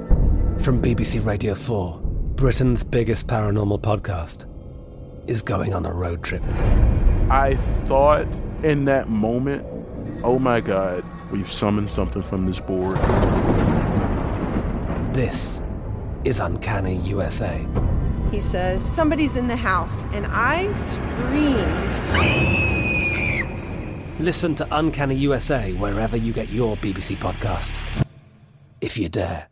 From B B C Radio four, Britain's biggest paranormal podcast is going on a road trip. I thought in that moment, oh my God, we've summoned something from this board. This is Uncanny U S A. He says, somebody's in the house, and I screamed. Listen to Uncanny U S A wherever you get your B B C podcasts, if you dare.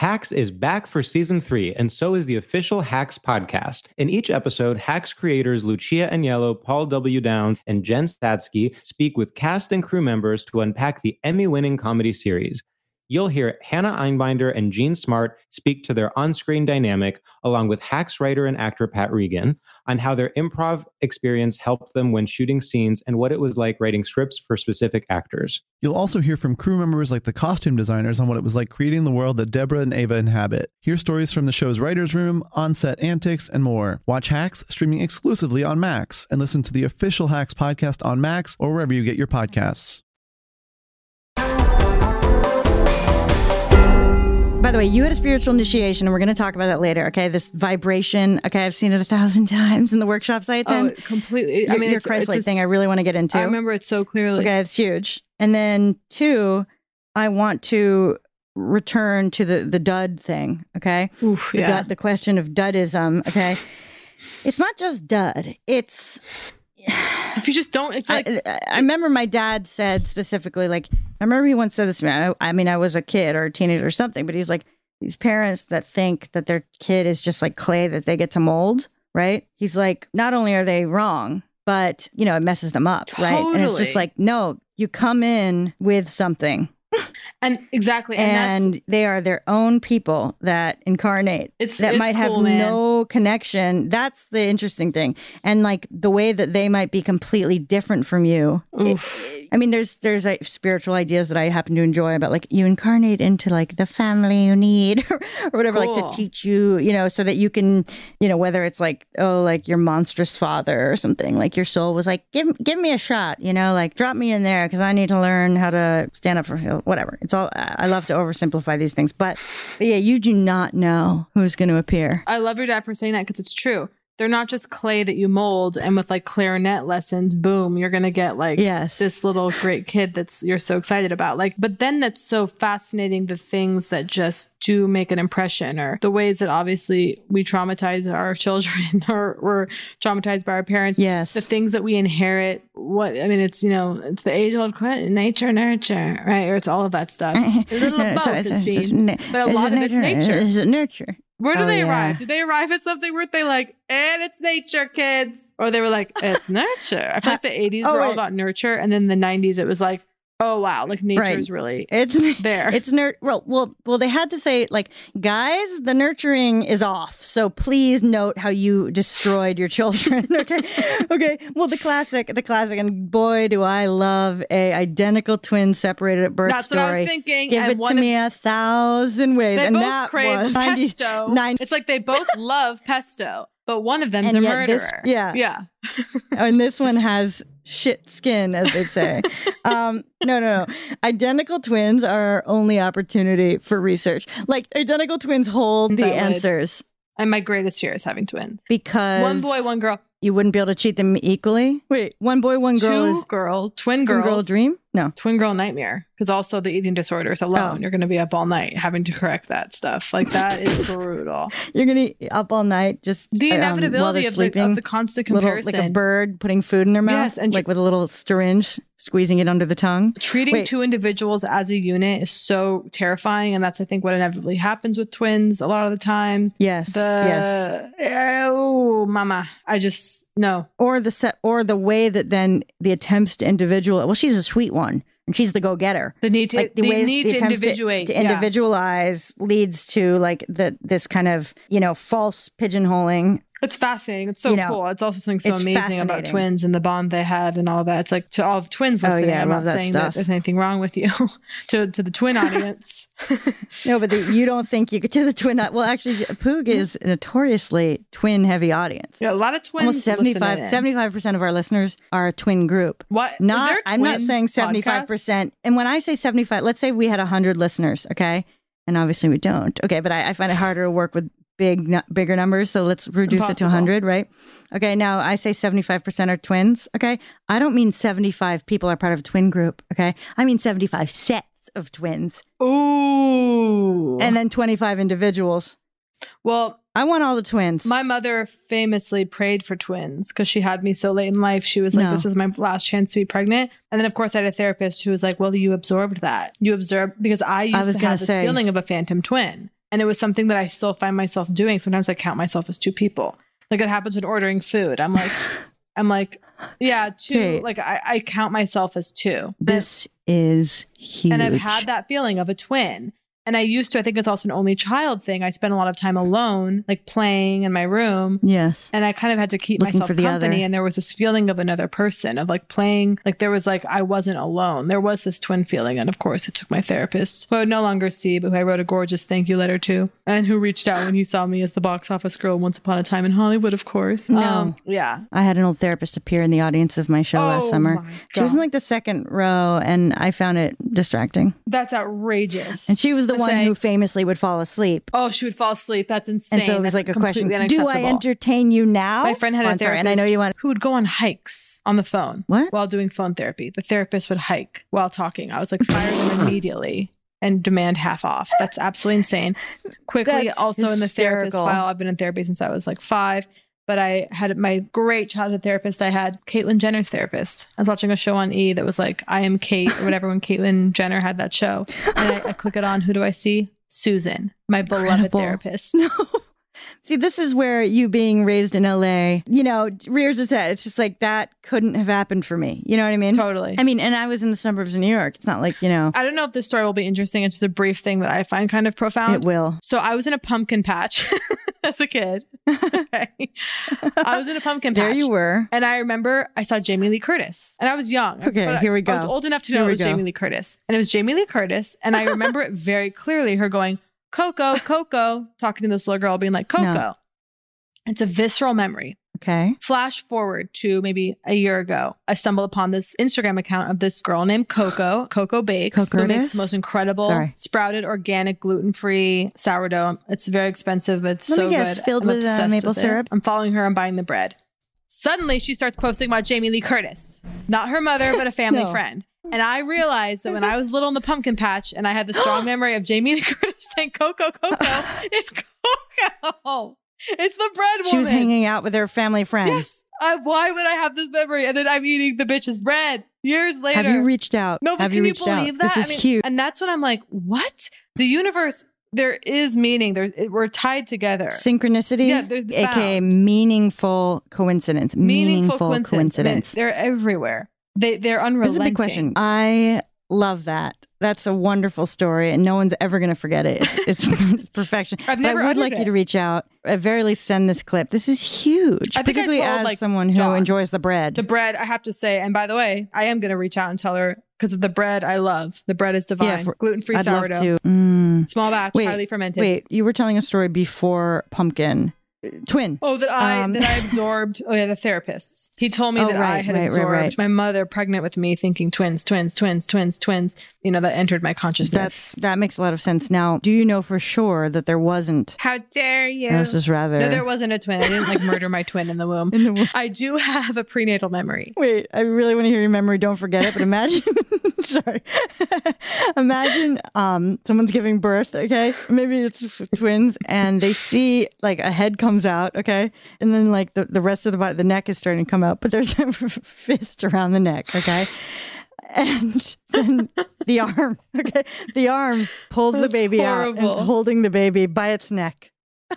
Hacks is back for season three, and so is the official Hacks podcast. In each episode, Hacks creators Lucia Aniello, Paul W. Downs, and Jen Statsky speak with cast and crew members to unpack the Emmy-winning comedy series. You'll hear Hannah Einbinder and Jean Smart speak to their on-screen dynamic, along with Hacks writer and actor Pat Regan, on how their improv experience helped them when shooting scenes and what it was like writing scripts for specific actors. You'll also hear from crew members like the costume designers on what it was like creating the world that Deborah and Ava inhabit. Hear stories from the show's writer's room, on-set antics, and more. Watch Hacks streaming exclusively on Max, and listen to the official Hacks podcast on Max or wherever you get your podcasts. By the way, you had a spiritual initiation, and we're going to talk about that later, okay? This vibration, okay, I've seen it a thousand times in the workshops I attend. Oh, completely. I your, mean, your it's, Christ-like it's a, thing I really want to get into. I remember it so clearly. Okay, it's huge. And then two, I want to return to the, the dud thing, okay? Oof, the, yeah. dud, the question of dudism, okay? It's not just dud. It's... If you just don't, it's like... I, I remember my dad said specifically, like, I remember he once said this to me. I, I mean, I was a kid or a teenager or something, but he's like, these parents that think that their kid is just like clay that they get to mold, right? He's like, not only are they wrong, but, you know, it messes them up, Totally. right? And it's just like, no, you come in with something. And exactly. And, And, that's, they are their own people that incarnate. It's- that it's might have cool, man. no connection. That's the interesting thing. And like the way that they might be completely different from you. It- I mean, there's there's like spiritual ideas that I happen to enjoy about like you incarnate into like the family you need or whatever, like Cool. to teach you, you know, so that you can, you know, whether it's like, oh, like your monstrous father or something, like your soul was like, give give me a shot, you know, like drop me in there because I need to learn how to stand up for whatever. It's all, I love to oversimplify these things, but, but yeah, you do not know who's going to appear. I love your dad for saying that because it's true. They're not just clay that you mold, and with like clarinet lessons, boom, you're gonna get like Yes. this little great kid that's you're so excited about. Like, but then that's so fascinating, the things that just do make an impression, or the ways that obviously we traumatize our children, or we're traumatized by our parents. Yes. The things that we inherit. What I mean, it's you know, it's the age old question, nature, nurture, right? Or it's all of that stuff. A little of No, both, so it it's- it's seems, na- but a is lot it of it's nature. Is it nurture? Where do Oh, they yeah. arrive? Did they arrive at something where they like, and it's nature, kids? Or they were like, it's nurture. I feel like the eighties Oh, were all wait. about nurture, and then the nineties it was like, oh wow, like nature Right. is really It's there. It's nur- well, well, well. They had to say like, guys, the nurturing is off. So please note how you destroyed your children. okay, okay. Well, the classic, the classic, and boy, do I love a identical twin separated at birth That's story. what I was thinking. Give and it one to of- me a thousand ways. They and both that crave was ninety pesto. nine It's like they both love pesto, but one of them's And a yet murderer. this- yeah. yeah. and this one has shit skin, as they'd say. um, no, no, no. Identical twins are our only opportunity for research. Like, identical twins hold the I would. answers And my greatest fear is having twins. because One boy, one girl. you wouldn't be able to cheat them equally. Wait, one boy, one girl Two is girl, twin twin girls. girl dream? No. Twin girl nightmare, because also the eating disorders alone, Oh. you're going to be up all night having to correct that stuff. Like that is brutal. You're going to be up all night just The um, while inevitability they're of, the, sleeping. of the constant Little, comparison. like a bird putting food in their mouth, Yes, and like tr- with a little syringe, squeezing it under the tongue. Treating Wait. two individuals as a unit is so terrifying, and that's I think what inevitably happens with twins a lot of the times. Yes, The yes. oh, mama, I just no. Or the set, or the way that then the attempts to individual. Well, she's a sweet one, and she's the go-getter. The need to Like, the the ways- need the to attempts individuate to, yeah. individualize leads to like the this kind of you know false pigeonholing. It's fascinating. It's so You know, cool. It's also something so it's amazing about fascinating. twins and the bond they had and all that. It's like to all the twins Oh, listening. yeah, I I'm love not that saying stuff. that there's anything wrong with you. to to the twin audience. No, but the, you don't think you could to the twin. Well, actually, Poog is a notoriously twin-heavy audience. Yeah, a lot of twins. Almost seventy-five, listening in. seventy-five percent of our listeners are a twin group. What? Is Not, there a I'm not twin saying seventy-five percent. And when I say seventy-five, let's say we had one hundred listeners, okay? And obviously we don't. Okay, but I, I find it harder to work with big, nu- bigger numbers. So let's reduce it to Impossible. one hundred, right? Okay, now I say seventy-five percent are twins, okay? I don't mean seventy-five people are part of a twin group, okay? I mean seventy-five sets of twins. Ooh. And then twenty-five individuals. Well, I want all the twins. my mother famously prayed for twins because she had me so late in life. She was like, No. this is my last chance to be pregnant. And then, of course, I had a therapist who was like, well, you absorbed that. You absorbed because I used was to gonna have this say- feeling of a phantom twin. And it was something that I still find myself doing. Sometimes I count myself as two people. Like it happens when ordering food. I'm like, I'm like, yeah, two. Okay. Like I, I count myself as two. This is huge. And I've had that feeling of a twin. And I used to, I think it's also an only child thing. I spent a lot of time alone, like playing in my room. Yes. And I kind of had to keep Looking myself for the company. other. And there was this feeling of another person, of like playing, like there was like, I wasn't alone. There was this twin feeling. And of course, it took my therapist, who I would no longer see, but who I wrote a gorgeous thank you letter to, and who reached out when he saw me as the box office girl once upon a time in Hollywood, of course. No. Um, yeah. I had an old therapist appear in the audience of my show Oh last summer. my She was in God. like the second row, and I found it distracting. That's outrageous. And she was the To one say, who famously would fall asleep. oh, she would fall asleep. That's insane. And so it was That's like a question, completely do I unacceptable. entertain you now? My friend had Oh, a I'm sorry, therapist and I know you want who would go on hikes on the phone. What? While doing phone therapy. The therapist would hike while talking. I was like, fire them immediately and demand half off. That's absolutely insane. Quickly, That's also in the therapist hysterical. file, I've been in therapy since I was like five. But I had my great childhood therapist. I had Caitlyn Jenner's therapist. I was watching a show on E that was like, I Am Kate or whatever, when Caitlyn Jenner had that show. And I, I click it on. Who do I see? Susan, my beloved Incredible. therapist. No. See, this is where you being raised in L A, you know, rears its head. It's just like that couldn't have happened for me. You know what I mean? Totally. I mean, and I was in the suburbs of New York. It's not like, you know, I don't know if this story will be interesting. It's just a brief thing that I find kind of profound. it will. So I was in a pumpkin patch as a kid. Okay. I was in a pumpkin patch. There you were. And I remember I saw Jamie Lee Curtis. And I was young. Okay, but I- here we I was go. old enough to Here know we it was go. Jamie Lee Curtis. And it was Jamie Lee Curtis. And I remember it very clearly, her going, Coco, Coco, talking to this little girl, being like, Coco. No. It's a visceral memory. Okay. Flash forward to maybe a year ago. I stumbled upon this Instagram account of this girl named Coco, Coco Bakes, Coco who makes Curtis? the most incredible Sorry. sprouted, organic, gluten-free sourdough. It's very expensive, but it's Let so me guess, good. filled I'm with, uh, obsessed maple with it. syrup? I'm following her. I'm buying the bread. Suddenly, she starts posting about Jamie Lee Curtis, not her mother, but a family No. friend. And I realized that when I was little in the pumpkin patch, and I had the strong memory of Jamie Lee Curtis saying, "Coco, Coco, it's Coco." It's the bread woman. She was hanging out with her family friends. Yes. I, why would I have this memory? And then I'm eating the bitch's bread years later. Have you reached out? No, but Have can you you, reached out? believe that? This is I mean, huge. And that's when I'm like, what? The universe, there is meaning. There, it- we're tied together. Synchronicity, Yeah, there's aka found. meaningful coincidence. Meaningful, coincidence. coincidence. They're everywhere. They, they're unrelenting. This is a big question. I love that. That's a wonderful story, and no one's ever going to forget it. It's, it's, it's perfection. I've But never I would uttered like you it. to reach out. At very least, send this clip. This is huge, I think I particularly told, as like, someone who Dawn. enjoys the bread. The bread, I have to say, and by the way, I am going to reach out and tell her, because of the bread I love. The bread is divine. for- Gluten-free I'd sourdough. love to. Mm. Small batch, Wait, highly fermented. Wait, you were telling a story before pumpkin. Twin. Oh, that I Um, that I absorbed. Oh yeah, the therapists. He told me Oh, that I right, had right, right, absorbed right. my mother pregnant with me, thinking twins, twins, twins, twins, twins. You know, that entered my consciousness. That's that makes a lot of sense. Now, do you know for sure that there wasn't? How dare you? This is rather. No, there wasn't a twin. I didn't like murder my twin in the womb. In the womb. I do have a prenatal memory. Wait, I really want to hear your memory. Don't forget it. But imagine, sorry, imagine um, someone's giving birth. Okay, maybe it's twins, and they see like a head comes out. Okay, and then like the, the rest of the body, the neck is starting to come out, but there's a fist around the neck. Okay. And then the arm, okay, the arm pulls the That's baby out and horrible. is holding the baby by its neck.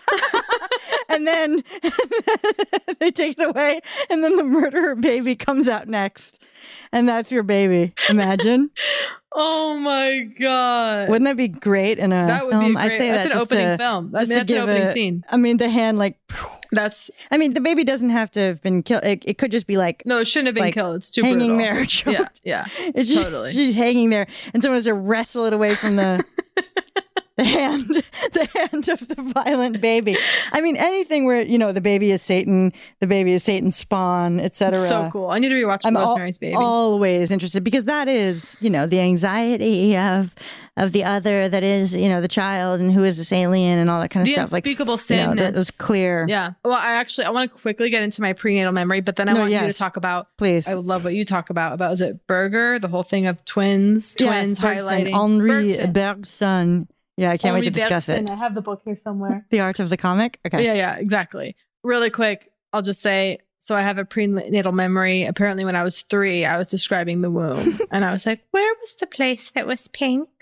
And then they take it away, and then the murderer baby comes out next. And that's your baby. Imagine. Oh my god! Wouldn't that be great in a That would film? be a great. I say that's that an just opening to- film. I just mean, to that's an give opening a- scene. I mean, the hand like. That's. I mean, the baby doesn't have to have been killed. It, it could just be like. No, it shouldn't have been like, killed. It's too hanging brutal. there. Yeah, choked. yeah. It's just, Totally. she's hanging there, and someone has to wrestle it away from the. The hand, the hand of the violent baby. I mean, anything where, you know, the baby is Satan, the baby is Satan's spawn, et cetera. So cool. I need to rewatch I'm al- Rosemary's Baby. always interested because that is, you know, the anxiety of of the other that is, you know, the child and who is this alien and all that kind of The stuff. unspeakable like, you know, sameness. that was clear. Yeah. Well, I actually I want to quickly get into my prenatal memory, but then I No, want you yes. to talk about. Please. I would love what you talk about. About is it Berger? The whole thing of twins, twins Yes, Bergson, highlighting Henri Bergson. Bergson. Yeah, I can't Henri wait to discuss Bergson. it. I have the book here somewhere. The art of the comic. Okay. Yeah, yeah, exactly. Really quick, I'll just say. So I have a prenatal memory. Apparently, when I was three, I was describing the womb, and I was like, "Where was the place that was pink?"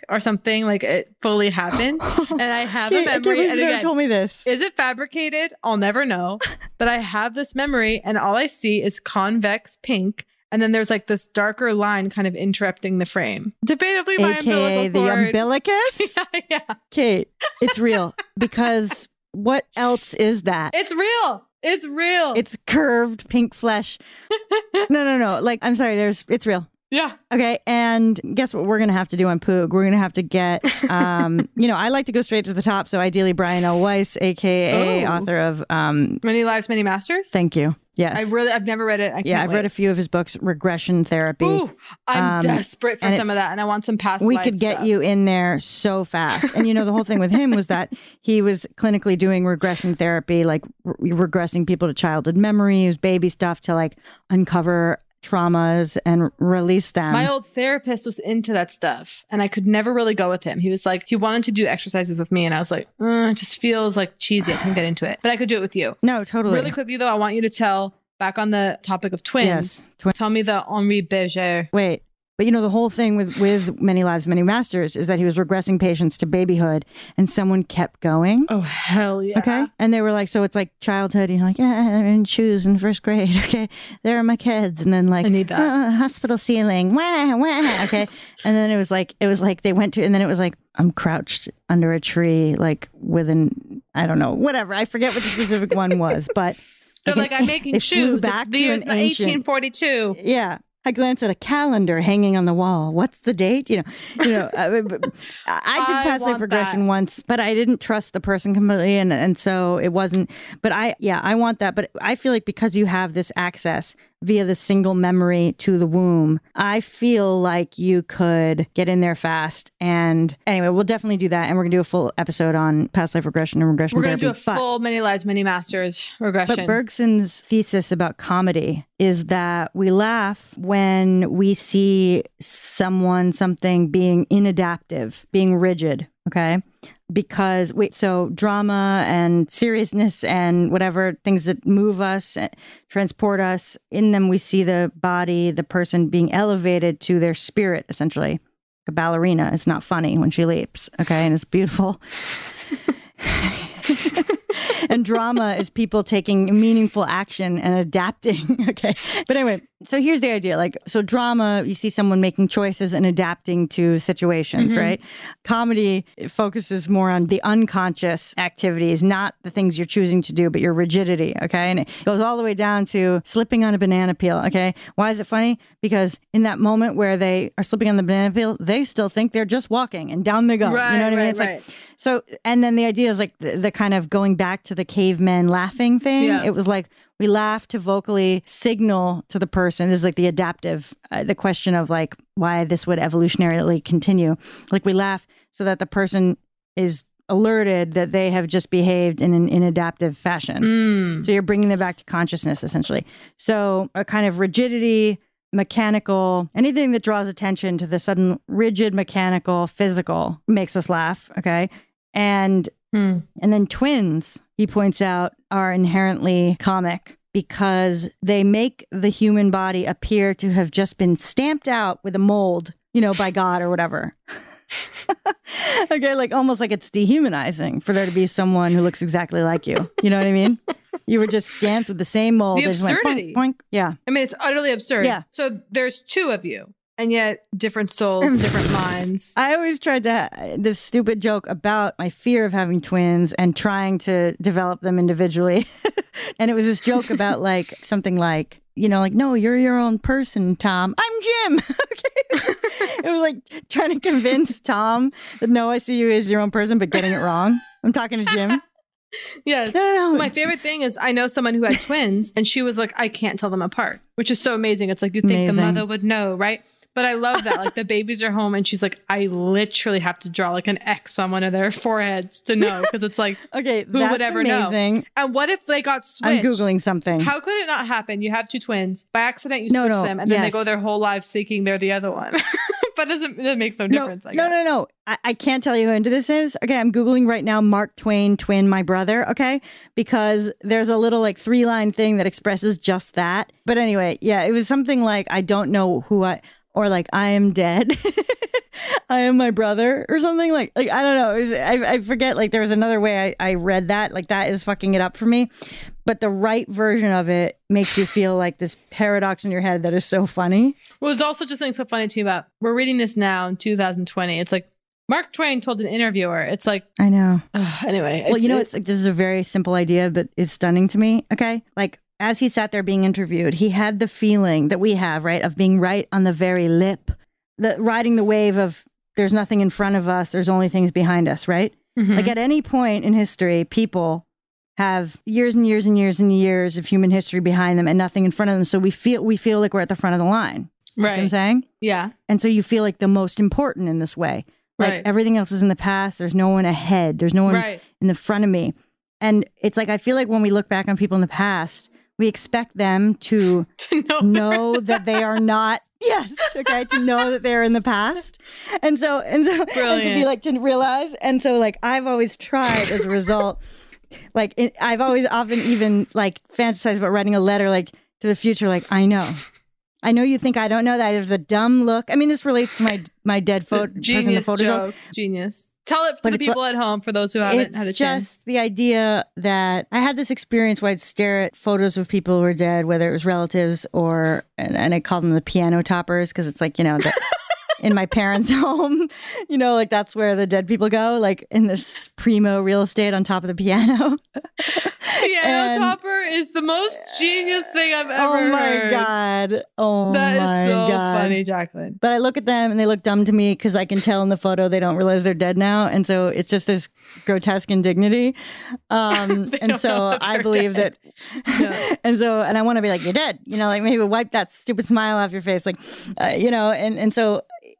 or something, like it fully happened. And I have Okay, a I can't memory. believe And you never again, told me this. Is it fabricated? I'll never know. But I have this memory, and all I see is convex pink. And then there's like this darker line kind of interrupting the frame. Debatably my A K A umbilical the cord. umbilicus? yeah, yeah. Kate, it's real. Because what else is that? It's real. It's real. It's curved pink flesh. No, no, no. Like, I'm sorry, there's it's real. Yeah. Okay. And guess what we're going to have to do on Poog? We're going to have to get, um, you know, I like to go straight to the top. So ideally, Brian L. Weiss, A K A Oh. author of um, Many Lives, Many Masters. Thank you. Yes. I really, I've never read it. I can't yeah, I've wait. read a few of his books, Regression Therapy. Ooh, I'm Um, desperate for and some of it's- that, and I want some past We life could get stuff. you in there so fast. And you know, the whole thing with him was that he was clinically doing regression therapy, like re- regressing people to childhood memories, baby stuff to like uncover traumas and release them. My old therapist was into that stuff, and I could never really go with him. He was like, he wanted to do exercises with me, and I was like, uh, it just feels like cheesy. I can't get into it, but I could do it with you. No, totally. Really quickly though, I want you to tell, back on the topic of twins, Yes, twin- tell me the Henri Berger. Wait, but you know, the whole thing with, with Many Lives, Many Masters is that he was regressing patients to babyhood and someone kept going. Oh, hell yeah. Okay. And they were like, so it's like childhood. You're like, yeah, I'm in shoes in first grade. Okay. There are my kids. And then like, I need that. "Uh, hospital ceiling. Wah, wah. Okay. And then it was like, it was like they went to, and then it was like, I'm crouched under a tree, like with an, I don't know, whatever. I forget what the specific one was, but. They're like, an- I'm making they flew shoes. back It's the to year's an ancient- eighteen forty-two. Yeah. I glanced at a calendar hanging on the wall. What's the date? You know, you know. I, I did I past life want regression that. once, but I didn't trust the person completely, and and so it wasn't. But I, yeah, I want that. But I feel like because you have this access via the single memory to the womb, I feel like you could get in there fast. And anyway, we'll definitely do that, and we're gonna do a full episode on past life regression and regression We're going therapy. to do a But- full Many Lives, Many Masters regression. but Bergson's thesis about comedy is that we laugh when we see someone, something being inadaptive, being rigid, okay? Because, wait, so drama and seriousness and whatever, things that move us, eh, transport us, in them we see the body, the person being elevated to their spirit, essentially. A ballerina is not funny when she leaps, okay? And it's beautiful. And drama is people taking meaningful action and adapting. Okay. But anyway, so here's the idea. Like, so drama, you see someone making choices and adapting to situations, Mhm. right? Comedy it focuses more on the unconscious activities, not the things you're choosing to do, but your rigidity. Okay. And it goes all the way down to slipping on a banana peel. Okay. Why is it funny? Because in that moment where they are slipping on the banana peel, they still think they're just walking and down they go. Right, you know what I mean? right, It's right. like, so, and then the idea is like the, the kind of going back to the cavemen laughing thing. Yeah. It was like we laugh to vocally signal to the person. This is like the adaptive, uh, the question of like why this would evolutionarily continue. Like we laugh so that the person is alerted that they have just behaved in an inadaptive fashion. Mm. So you're bringing them back to consciousness, essentially. So a kind of rigidity, mechanical, anything that draws attention to the sudden rigid, mechanical, physical makes us laugh. Okay. And Hmm. and then twins, he points out, are inherently comic because they make the human body appear to have just been stamped out with a mold, you know, by God or whatever. Okay, like almost like it's dehumanizing for there to be someone who looks exactly like you. You know what I mean? You were just stamped with the same mold. The They just went absurdity. boink, boink. Yeah. I mean, it's utterly absurd. Yeah. So there's two of you, and yet different souls, different minds. I always tried to ha- this stupid joke about my fear of having twins and trying to develop them individually. And it was this joke about like something like, you know, like, no, you're your own person, Tom. I'm Jim. Okay. It was like trying to convince Tom that no, I see you as your own person, but getting it wrong. I'm talking to Jim. Yes. No, no, no. My favorite thing is I know someone who had twins, and she was like, I can't tell them apart, which is so amazing. It's like you think Amazing. the mother would know, right? But I love that. Like the babies are home, and she's like, I literally have to draw like an X on one of their foreheads to know, because it's like, Okay, who that's would ever amazing. know? And what if they got switched? I'm Googling something. How could it not happen? You have two twins. By accident, you No, switch no, them, and then they yes. go their whole lives thinking they're the other one. But doesn't that makes no No, difference? I no, guess. no, no. I, I can't tell you who into this is. Okay, I'm Googling right now Mark Twain, twin, my brother. Okay, because there's a little like three line thing that expresses just that. But anyway, yeah, it was something like, I don't know who I, or like, I am dead. I am my brother or something like, like, I don't know. It was, I, I forget, like there was another way I, I read that, like that is fucking it up for me. But the right version of it makes you feel like this paradox in your head that is so funny. Well, it's also just something so funny to me about, we're reading this now in two thousand twenty. It's like Mark Twain told an interviewer, it's like, I know. Uh, anyway. Well, you know, it's like, this is a very simple idea, but it's stunning to me. Okay. Like as he sat there being interviewed, he had the feeling that we have, right, of being right on the very lip, the riding the wave of there's nothing in front of us, there's only things behind us, right? Mm-hmm. Like at any point in history, people have years and years and years and years of human history behind them and nothing in front of them. So we feel we feel like we're at the front of the line. Right. You know what I'm saying? Yeah. And so you feel like the most important in this way. Like right. everything else is in the past. There's no one ahead. There's no one right. in the front of me. And it's like, I feel like when we look back on people in the past, we expect them to, to know, know that they are not, yes, okay, to know that they're in the past. And so, and so, and to be like, to realize. And so like, I've always tried as a result, like it, I've always often even like fantasized about writing a letter like to the future. Like, I know, I know you think I don't know that. I have the dumb look. I mean, this relates to my, my dead photo. Genius joke. Joke. Genius. Tell it to but the people like, at home for those who haven't had a chance. It's just the idea that I had this experience where I'd stare at photos of people who were dead, whether it was relatives or, and, and I called them the piano toppers because it's like, you know, the, in my parents' home, you know, like that's where the dead people go, like in this primo real estate on top of the piano. Piano and, topper is the most genius thing I've ever heard. Oh my heard. God. Oh that my is so God. funny, Jacqueline. But I look at them and they look dumb to me because I can tell in the photo they don't realize they're dead now. And so it's just this grotesque indignity. Um, and so I believe dead. that, no. and so, and I want to be like, you're dead, you know, like maybe wipe that stupid smile off your face. Like, uh, you know, and, and so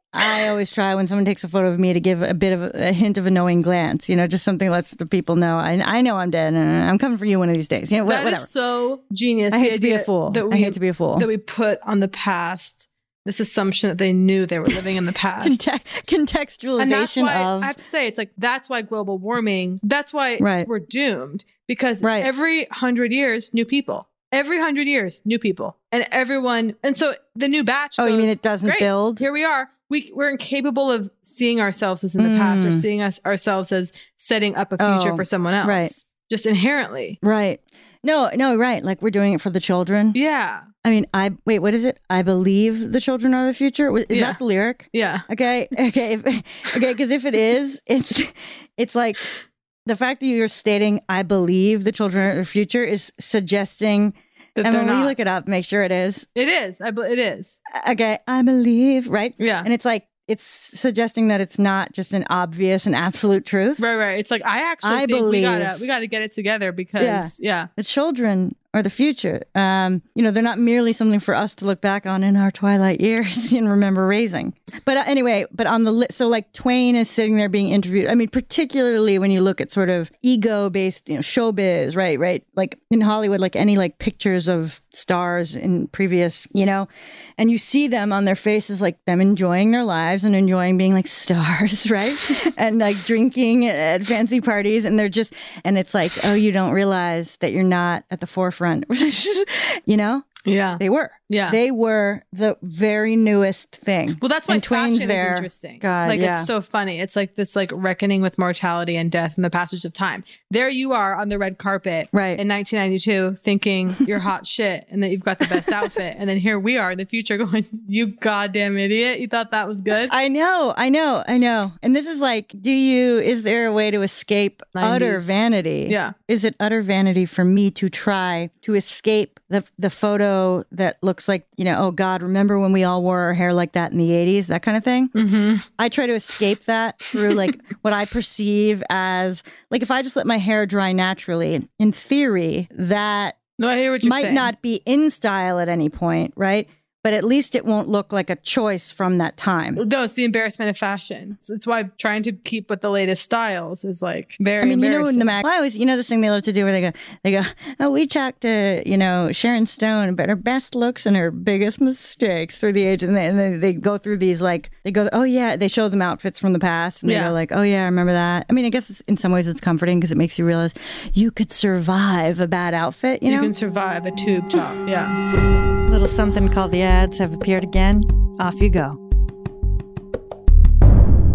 I always try when someone takes a photo of me to give a bit of a, a hint of a knowing glance, you know, just something lets the people know I, I know I'm dead and I'm coming for you one of these days. You know, that whatever. Is so genius. I hate to be a fool. That we, I hate to be a fool. That we put on the past this assumption that they knew they were living in the past. Conte- contextualization and that's why, of. I have to say, it's like that's why global warming. That's why right. we're doomed because right. every hundred years, new people. Every hundred years, new people, and everyone. And so the new batch. Oh, goes, you mean it doesn't great, build? Here we are. We, we're incapable of seeing ourselves as in the mm. past or seeing us ourselves as setting up a future oh, for someone else. Right. Just inherently. Right. No, no, right. Like we're doing it for the children. Yeah. I mean, I wait, what is it? I believe the children are the future. Is yeah. that the lyric? Yeah. Okay. Okay. If, okay. Because if it is, it's it's like the fact that you're stating I believe the children are the future is suggesting. That and when not. we look it up, make sure it is. It is. I. It is. Okay. I believe. Right. Yeah. And it's like. It's suggesting that it's not just an obvious and absolute truth. Right, right. It's like, I actually I think believe, we gotta, we gotta get it together because, yeah. yeah. The children are the future. Um, you know, they're not merely something for us to look back on in our twilight years and remember raising. But uh, anyway, but on the li- so like Twain is sitting there being interviewed. I mean, particularly when you look at sort of ego-based, you know, showbiz, right, right? Like in Hollywood, like any like pictures of stars in previous, you know, and you see them on their faces, like them enjoying their lives and enjoying being like stars, right? And like drinking at fancy parties, and they're just, and it's like, oh, you don't realize that you're not at the forefront. You know? Yeah. They were. Yeah. They were the very newest thing. Well, that's why and Twain's Twain's there. is interesting. God, like, yeah. it's so funny. It's like this like reckoning with mortality and death and the passage of time. There you are on the red carpet right. in nineteen ninety-two thinking you're hot shit and that you've got the best outfit. And then here we are in the future going, you goddamn idiot. You thought that was good? I know. I know. I know. And this is like, do you, is there a way to escape nineties utter vanity? Yeah. Is it utter vanity for me to try to escape the, the photo that looks like, you know, oh God, remember when we all wore our hair like that in the eighties, that kind of thing? Mm-hmm. I try to escape that through like what I perceive as, like if I just let my hair dry naturally, in theory, that no, I hear what you're might saying. not be in style at any point, right? But at least it won't look like a choice from that time. No, it's the embarrassment of fashion. It's, it's why trying to keep with the latest styles is like very I mean, you know, embarrassing. in the Mac, I always, you know, this thing they love to do where they go, they go, oh, we talked to, you know, Sharon Stone about her best looks and her biggest mistakes through the age. And they, and they, they go through these, like, they go, oh, yeah, they show them outfits from the past. And they Yeah. go like, oh, yeah, I remember that. I mean, I guess it's, in some ways it's comforting because it makes you realize you could survive a bad outfit, you, You know? can survive a tube top. Yeah. A little something called the ads have appeared again. Off you go.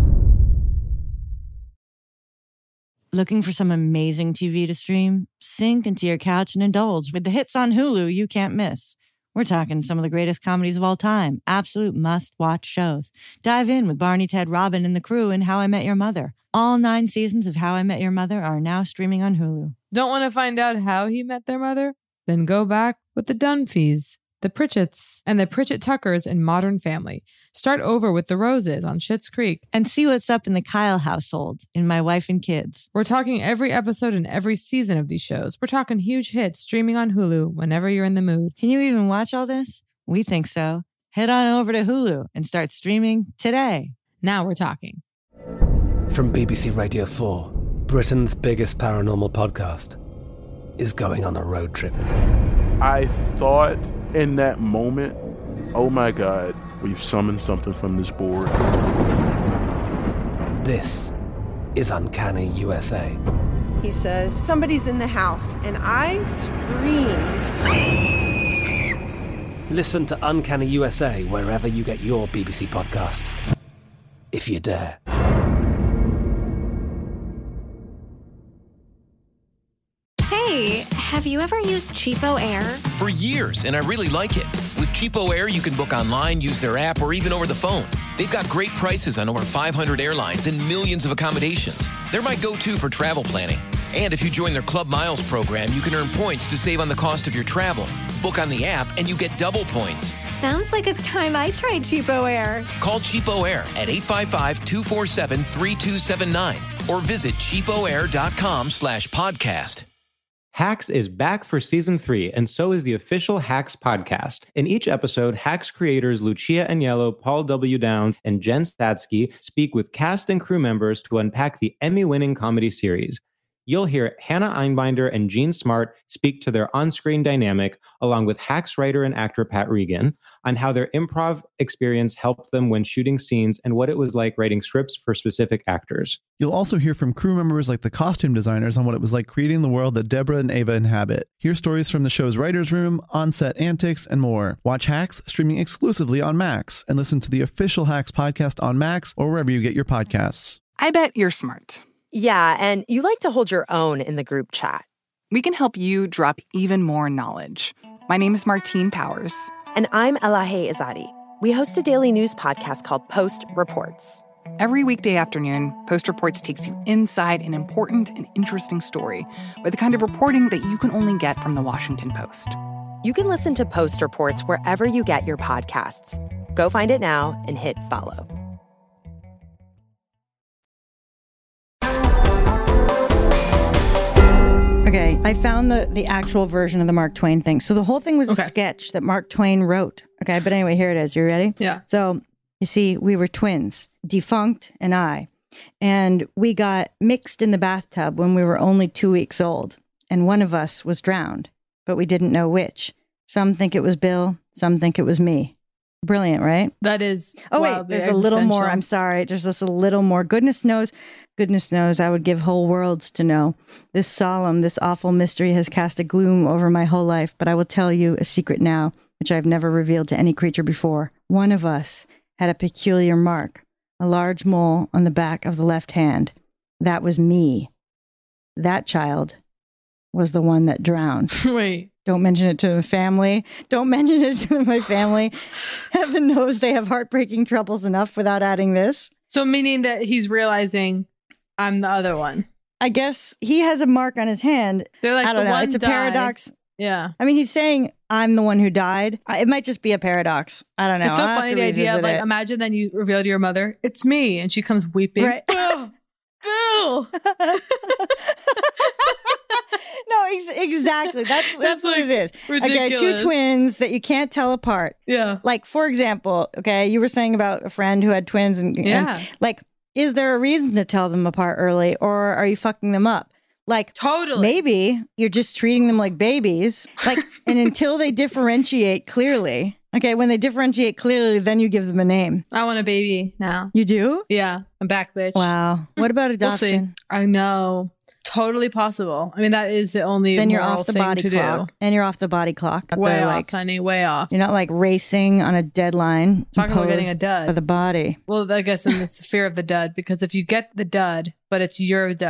Looking for some amazing T V to stream? Sink into your couch and indulge with the hits on Hulu you can't miss. We're talking some of the greatest comedies of all time, absolute must-watch shows. Dive in with Barney, Ted, Robin, and the crew in How I Met Your Mother. All nine seasons of How I Met Your Mother are now streaming on Hulu. Don't want to find out how he met their mother? Then go back with the Dunphys, the Pritchetts, and the Pritchett Tuckers in Modern Family. Start over with the Roses on Schitt's Creek. And see what's up in the Kyle household in My Wife and Kids. We're talking every episode and every season of these shows. We're talking huge hits streaming on Hulu whenever you're in the mood. Can you even watch all this? We think so. Head on over to Hulu and start streaming today. Now we're talking. From B B C Radio four, Britain's biggest paranormal podcast is going on a road trip. I thought in that moment, oh my God, we've summoned something from this board. This is Uncanny U S A. He says, somebody's in the house, and I screamed. Listen to Uncanny U S A wherever you get your B B C podcasts, if you dare. Hey, have you ever used Cheapo Air? For years, and I really like it. With Cheapo Air, you can book online, use their app, or even over the phone. They've got great prices on over five hundred airlines and millions of accommodations. They're my go-to for travel planning. And if you join their Club Miles program, you can earn points to save on the cost of your travel. Book on the app, and you get double points. Sounds like it's time I tried Cheapo Air. Call Cheapo Air at eight five five, two four seven, three two seven nine or visit cheapoair.com slash podcast. Hacks is back for season three, and so is the official Hacks podcast. In each episode, Hacks creators Lucia Aniello, Paul W. Downs, and Jen Statsky speak with cast and crew members to unpack the Emmy-winning comedy series. You'll hear Hannah Einbinder and Jean Smart speak to their on-screen dynamic, along with Hacks writer and actor Pat Regan, on how their improv experience helped them when shooting scenes and what it was like writing scripts for specific actors. You'll also hear from crew members like the costume designers on what it was like creating the world that Deborah and Ava inhabit. Hear stories from the show's writer's room, on-set antics, and more. Watch Hacks streaming exclusively on Max, and listen to the official Hacks podcast on Max or wherever you get your podcasts. I bet you're smart. Yeah, and you like to hold your own in the group chat. We can help you drop even more knowledge. My name is Martine Powers. And I'm Elahe Izadi. We host a daily news podcast called Post Reports. Every weekday afternoon, Post Reports takes you inside an important and interesting story with the kind of reporting that you can only get from the Washington Post. You can listen to Post Reports wherever you get your podcasts. Go find it now and hit follow. Okay, I found the, the actual version of the Mark Twain thing. So the whole thing was okay. a sketch that Mark Twain wrote. Okay, but anyway, here it is. You ready? Yeah. So you see, we were twins, defunct and I, and we got mixed in the bathtub when we were only two weeks old, and one of us was drowned, but we didn't know which. Some think it was Bill, some think it was me. Brilliant, right? That is. Oh, wait, there's a little more. I'm sorry. There's just a little more. Goodness knows, goodness knows, I would give whole worlds to know. This solemn, this awful mystery has cast a gloom over my whole life, but I will tell you a secret now, which I've never revealed to any creature before. One of us had a peculiar mark, a large mole on the back of the left hand. That was me. That child was the one that drowned. Wait. Don't mention it to the family. Don't mention it to my family. Heaven knows they have heartbreaking troubles enough without adding this. So meaning that he's realizing I'm the other one. I guess he has a mark on his hand. They're like, I don't the know. one It's a died. paradox. Yeah. I mean, he's saying I'm the one who died. It might just be a paradox. I don't know. It's so I'll funny, the idea of like, it. imagine then you reveal to your mother, it's me. And she comes weeping. Right. Bill! Bill! No, ex- exactly. That's, that's, that's what like it is. Ridiculous. Okay, two twins that you can't tell apart. Yeah. Like, for example, okay, you were saying about a friend who had twins and, yeah. and like, is there a reason to tell them apart early, or are you fucking them up? Like, totally. Maybe you're just treating them like babies. Like, and until they differentiate clearly. Okay, when they differentiate clearly, then you give them a name. I want a baby now. You do? Yeah. I'm back, bitch. Wow. What about adoption? We'll see. I know. Totally possible. I mean, that is the only then you're moral off the thing body to clock. do. And you're off the body clock. Way They're off, like, honey. Way off. You're not like racing on a deadline. Talking about getting a dud. For the body. Well, I guess it's the fear of the dud, because if you get the dud, but it's your dud,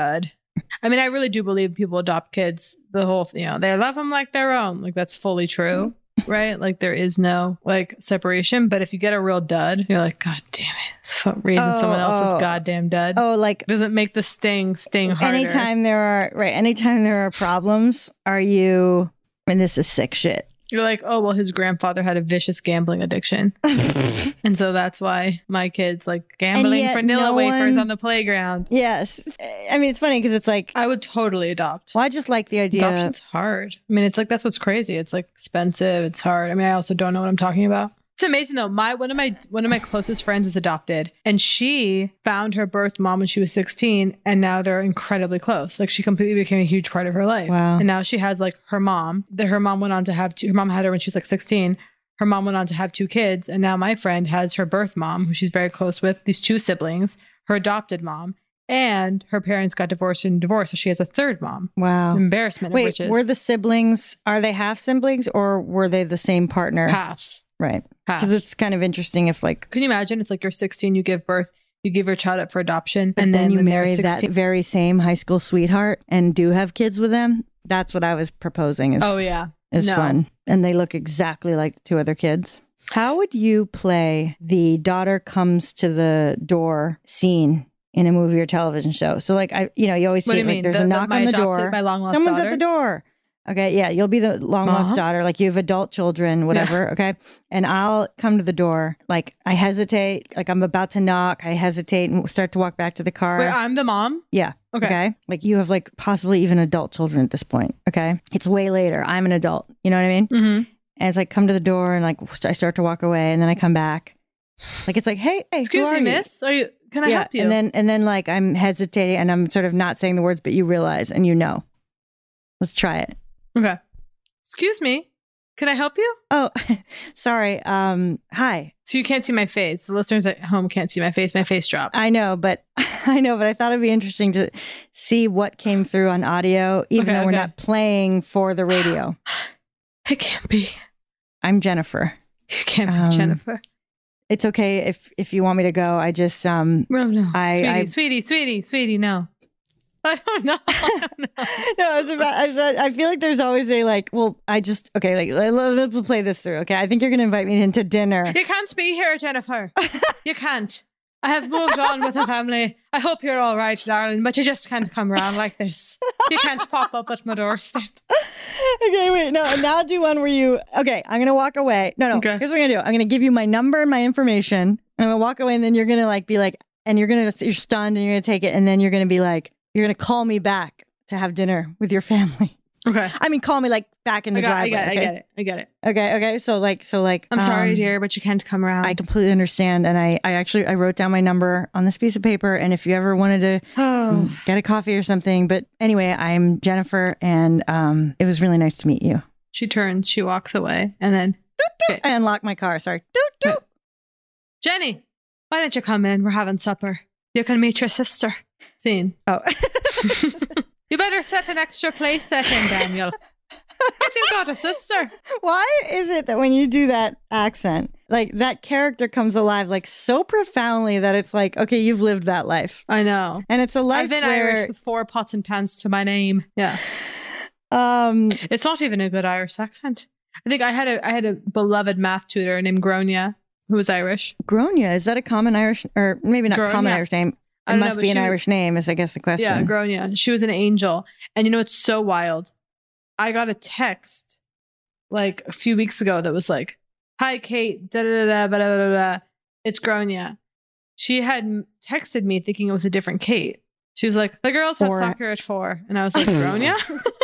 I mean, I really do believe people adopt kids. The whole, you know, they love them like their own. Like that's fully true, right? Like there is no like separation. But if you get a real dud, you're like, God damn it, it's fu- raising Oh, someone else's oh. goddamn dud. Oh, like doesn't make the sting sting harder. anytime there are right, anytime there are problems, are you? And this is sick shit. You're like, oh well, his grandfather had a vicious gambling addiction, and so that's why my kid's like gambling yet vanilla no wafers one- on the playground. Yes, I mean it's funny because it's like I would totally adopt. Well, I just like the idea. Adoption's hard. I mean, it's like that's what's crazy. It's like expensive. It's hard. I mean, I also don't know what I'm talking about. It's amazing though. My one of my one of my closest friends is adopted, and she found her birth mom when she was sixteen, and now they're incredibly close. Like she completely became a huge part of her life. Wow. And now she has like her mom. The, her mom went on to have two. Her mom had her when she was like sixteen. Her mom went on to have two kids, and now my friend has her birth mom, who she's very close with. These two siblings, her adopted mom, and her parents got divorced and divorced, so she has a third mom. Wow. Embarrassment Wait, of riches. were the siblings? Are they half siblings or were they the same partner? Half. Right. Half. Because it's kind of interesting if like. Can you imagine? It's like you're sixteen, you give birth, you give your child up for adoption, And and then, then you when they're marry that sixteen very same high school sweetheart and do have kids with them. That's what I was proposing. Is, Oh yeah, is No. fun, and they look exactly like the two other kids. How would you play the daughter comes to the door scene in a movie or television show? So like I, you know, you always What see do you like mean? there's The- a the- knock my on the adopted- door. my long lost Someone's at daughter? the door. Okay, yeah, you'll be the long lost Uh-huh. daughter. Like you have adult children, whatever. Okay, and I'll come to the door. Like I hesitate. Like I'm about to knock. I hesitate and start to walk back to the car. Wait, I'm the mom. Yeah. Okay. Like you have like possibly even adult children at this point. Okay. It's way later. I'm an adult. You know what I mean? Mm-hmm. And it's like come to the door and like I start to walk away and then I come back. Like it's like, hey, hey, Excuse who me, are you? miss. Are you? Can I Yeah, help you? And then and then like I'm hesitating and I'm sort of not saying the words, but you realize and you know. Let's try it. Okay. Excuse me. Can I help you? Oh, sorry. Um, hi. So you can't see my face. The listeners at home can't see my face. My face dropped. I know, but I know, but I thought it'd be interesting to see what came through on audio, even Okay, though we're okay. not playing for the radio. It can't be. I'm Jennifer. You can't be Um, Jennifer. It's okay if if you want me to go. I just um No, no. I, sweetie, I sweetie, sweetie, sweetie, no. I don't know. I don't know. no, I, was about, I, was about- I feel like there's always a like. Well, I just okay. Like let, let, let's play this through. Okay, I think you're gonna invite me into dinner. You can't be here, Jennifer. You can't. I have moved on with the family. I hope you're all right, darling, but you just can't come around like this. You can't pop up at my doorstep. Okay, wait, no. Now I'll do one where you. Okay, I'm gonna walk away. No, no. Okay. Here's what I'm gonna do. I'm gonna give you my number and my information. And I'm gonna walk away, and then you're gonna like be like, and you're gonna you're stunned, and you're gonna take it, and then you're gonna be like, you're gonna call me back to have dinner with your family. Okay. I mean, call me like back in the I got, I driveway. got, it, okay? I get it. I get it. Okay, okay. So like, so like. I'm sorry, um, dear, but you can't come around. I completely understand, and I, I actually I wrote down my number on this piece of paper. And if you ever wanted to Oh. mm, get a coffee or something, but anyway, I'm Jennifer, and um, it was really nice to meet you. She turns, she walks away, and then I unlocked my car. Sorry. Doot, doot. Jenny, why don't you come in? We're having supper. You can meet your sister. Scene. Oh, You better set an extra place set in, Daniel. Yes, you've got a sister. why is it that when you do that accent, like that character comes alive like so profoundly that it's like, okay, you've lived that life, I know. and it's a life I've been where, Irish with four pots and pans to my name. Yeah. um, It's not even a good Irish accent. I think I had a I had a beloved math tutor named Gronia who was Irish. Gronia, is that a common Irish, or maybe not common Gronia. Irish name? I It don't know, must but be an she- Irish name, is I guess the question. Yeah, Gronia. She was an angel. And you know, it's so wild. I got a text like a few weeks ago that was like, hi, Kate, da da da da, blah, blah, blah, blah. It's Gronia. She had m- texted me thinking it was a different Kate. She was like, the girls have Or- soccer at four. And I was like, Gronia?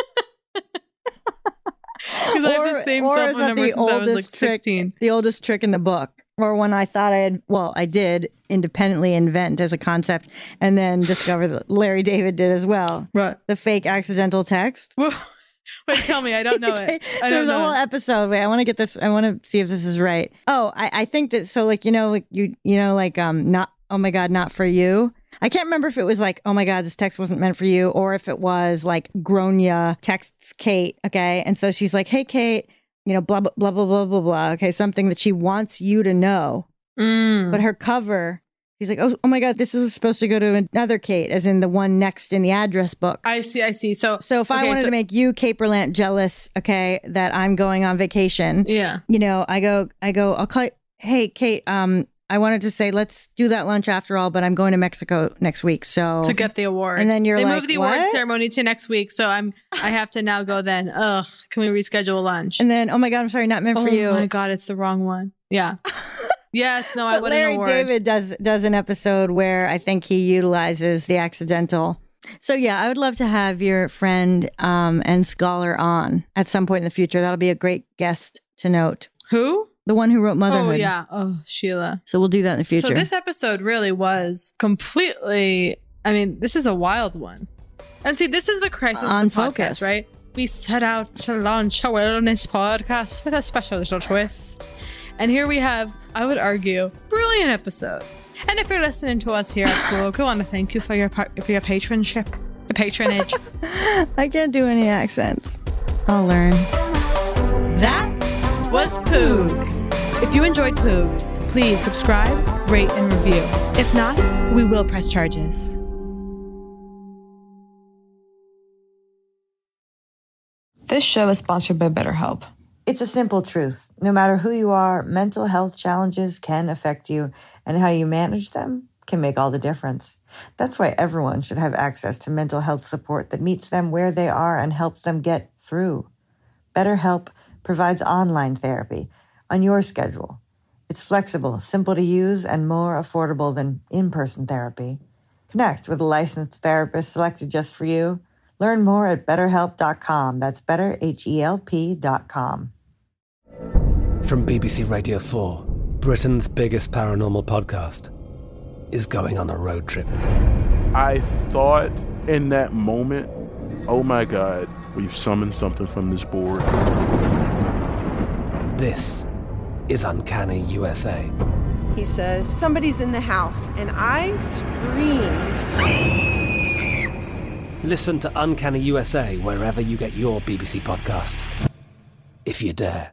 Because I have the same or cell is phone that number the since I was like oldest trick- sixteen. The oldest trick in the book, or one I thought I had, well, I did independently invent as a concept, and then discover that Larry David did as well. Right. The fake accidental text. Wait, tell me. I don't know it. I don't There's a know. whole episode. Wait, I want to get this. I want to see if this is right. Oh, I, I think that. So, like, you know, like you, you know, like, um, not. Oh my God, not for you. I can't remember if it was like, oh my God, this text wasn't meant for you, or if it was like Gronia texts Kate. Okay, and so she's like, hey, Kate, you know, blah blah blah blah blah blah blah. Okay, something that she wants you to know, Mm. but her cover He's like, oh, oh my God, this was supposed to go to another Kate, as in the one next in the address book. I see, I see. So, so if okay, I wanted so- to make you, Kate Berlant, jealous, okay, that I'm going on vacation, yeah, you know, I go, I go, I'll call you, hey, Kate, um, I wanted to say, let's do that lunch after all, but I'm going to Mexico next week. So to get the award. And then you're they like, moved the what? award ceremony to next week. So I'm, I have to now go then. Ugh, can we reschedule lunch? And then, oh my God, I'm sorry, not meant oh for you. Oh my God, it's the wrong one. Yeah. Yes, no, I but wouldn't Larry award. David does does an episode where I think he utilizes the accidental. So yeah, I would love to have your friend um, and scholar on at some point in the future. That'll be a great guest to note. Who? The one who wrote Motherhood. Oh yeah. Oh, Sheila. So we'll do that in the future. So this episode really was completely. I mean, this is a wild one. And see, this is the crisis on of the focus, podcast, right? We set out to launch a wellness podcast with a special little twist. And here we have, I would argue, brilliant episode. And if you're listening to us here at Cool, we want to thank you for your par- for your patronship, your patronage. I can't do any accents. I'll learn. That was Poog. If you enjoyed Poog, please subscribe, rate, and review. If not, we will press charges. This show is sponsored by BetterHelp. It's a simple truth. No matter who you are, mental health challenges can affect you, and how you manage them can make all the difference. That's why everyone should have access to mental health support that meets them where they are and helps them get through. BetterHelp provides online therapy on your schedule. It's flexible, simple to use, and more affordable than in-person therapy. Connect with a licensed therapist selected just for you. Learn more at better help dot com. That's better, H E L P dot com. From B B C Radio four, Britain's biggest paranormal podcast is going on a road trip. I thought in that moment, oh my God, we've summoned something from this board. This is Uncanny U S A. He says, somebody's in the house, and I screamed. Listen to Uncanny U S A wherever you get your B B C podcasts, if you dare.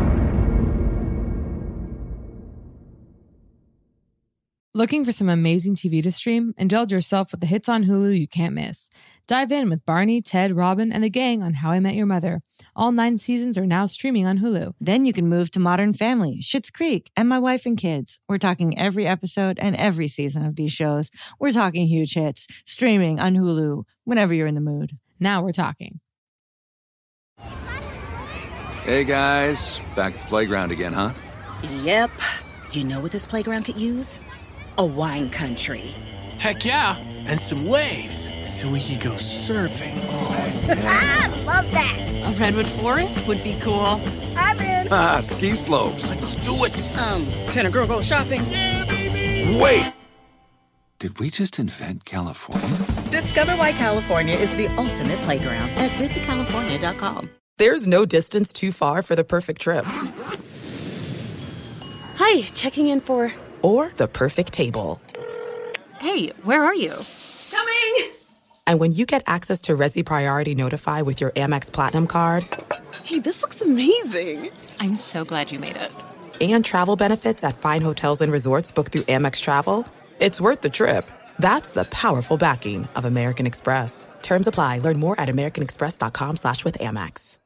Looking for some amazing T V to stream? Indulge yourself with the hits on Hulu you can't miss. Dive in with Barney, Ted, Robin, and the gang on How I Met Your Mother. All nine seasons are now streaming on Hulu. Then you can move to Modern Family, Schitt's Creek, and My Wife and Kids. We're talking every episode and every season of these shows. We're talking huge hits, streaming on Hulu whenever you're in the mood. Now we're talking. Hey guys, back at the playground again, huh? Yep. You know what this playground could use? A wine country. Heck yeah, and some waves so we could go surfing. Oh, yeah. I love that. A redwood forest would be cool. I'm in. Ah, ski slopes. Let's do it. Um, can a girl go shopping? Yeah, baby. Wait. Did we just invent California? Discover why California is the ultimate playground at visit california dot com. There's no distance too far for the perfect trip. Hi, checking in for... Or the perfect table. Hey, where are you? Coming! And when you get access to Resi Priority Notify with your Amex Platinum card... Hey, this looks amazing. I'm so glad you made it. And travel benefits at fine hotels and resorts booked through Amex Travel, it's worth the trip. That's the powerful backing of American Express. Terms apply. Learn more at americanexpress.com slash with Amex.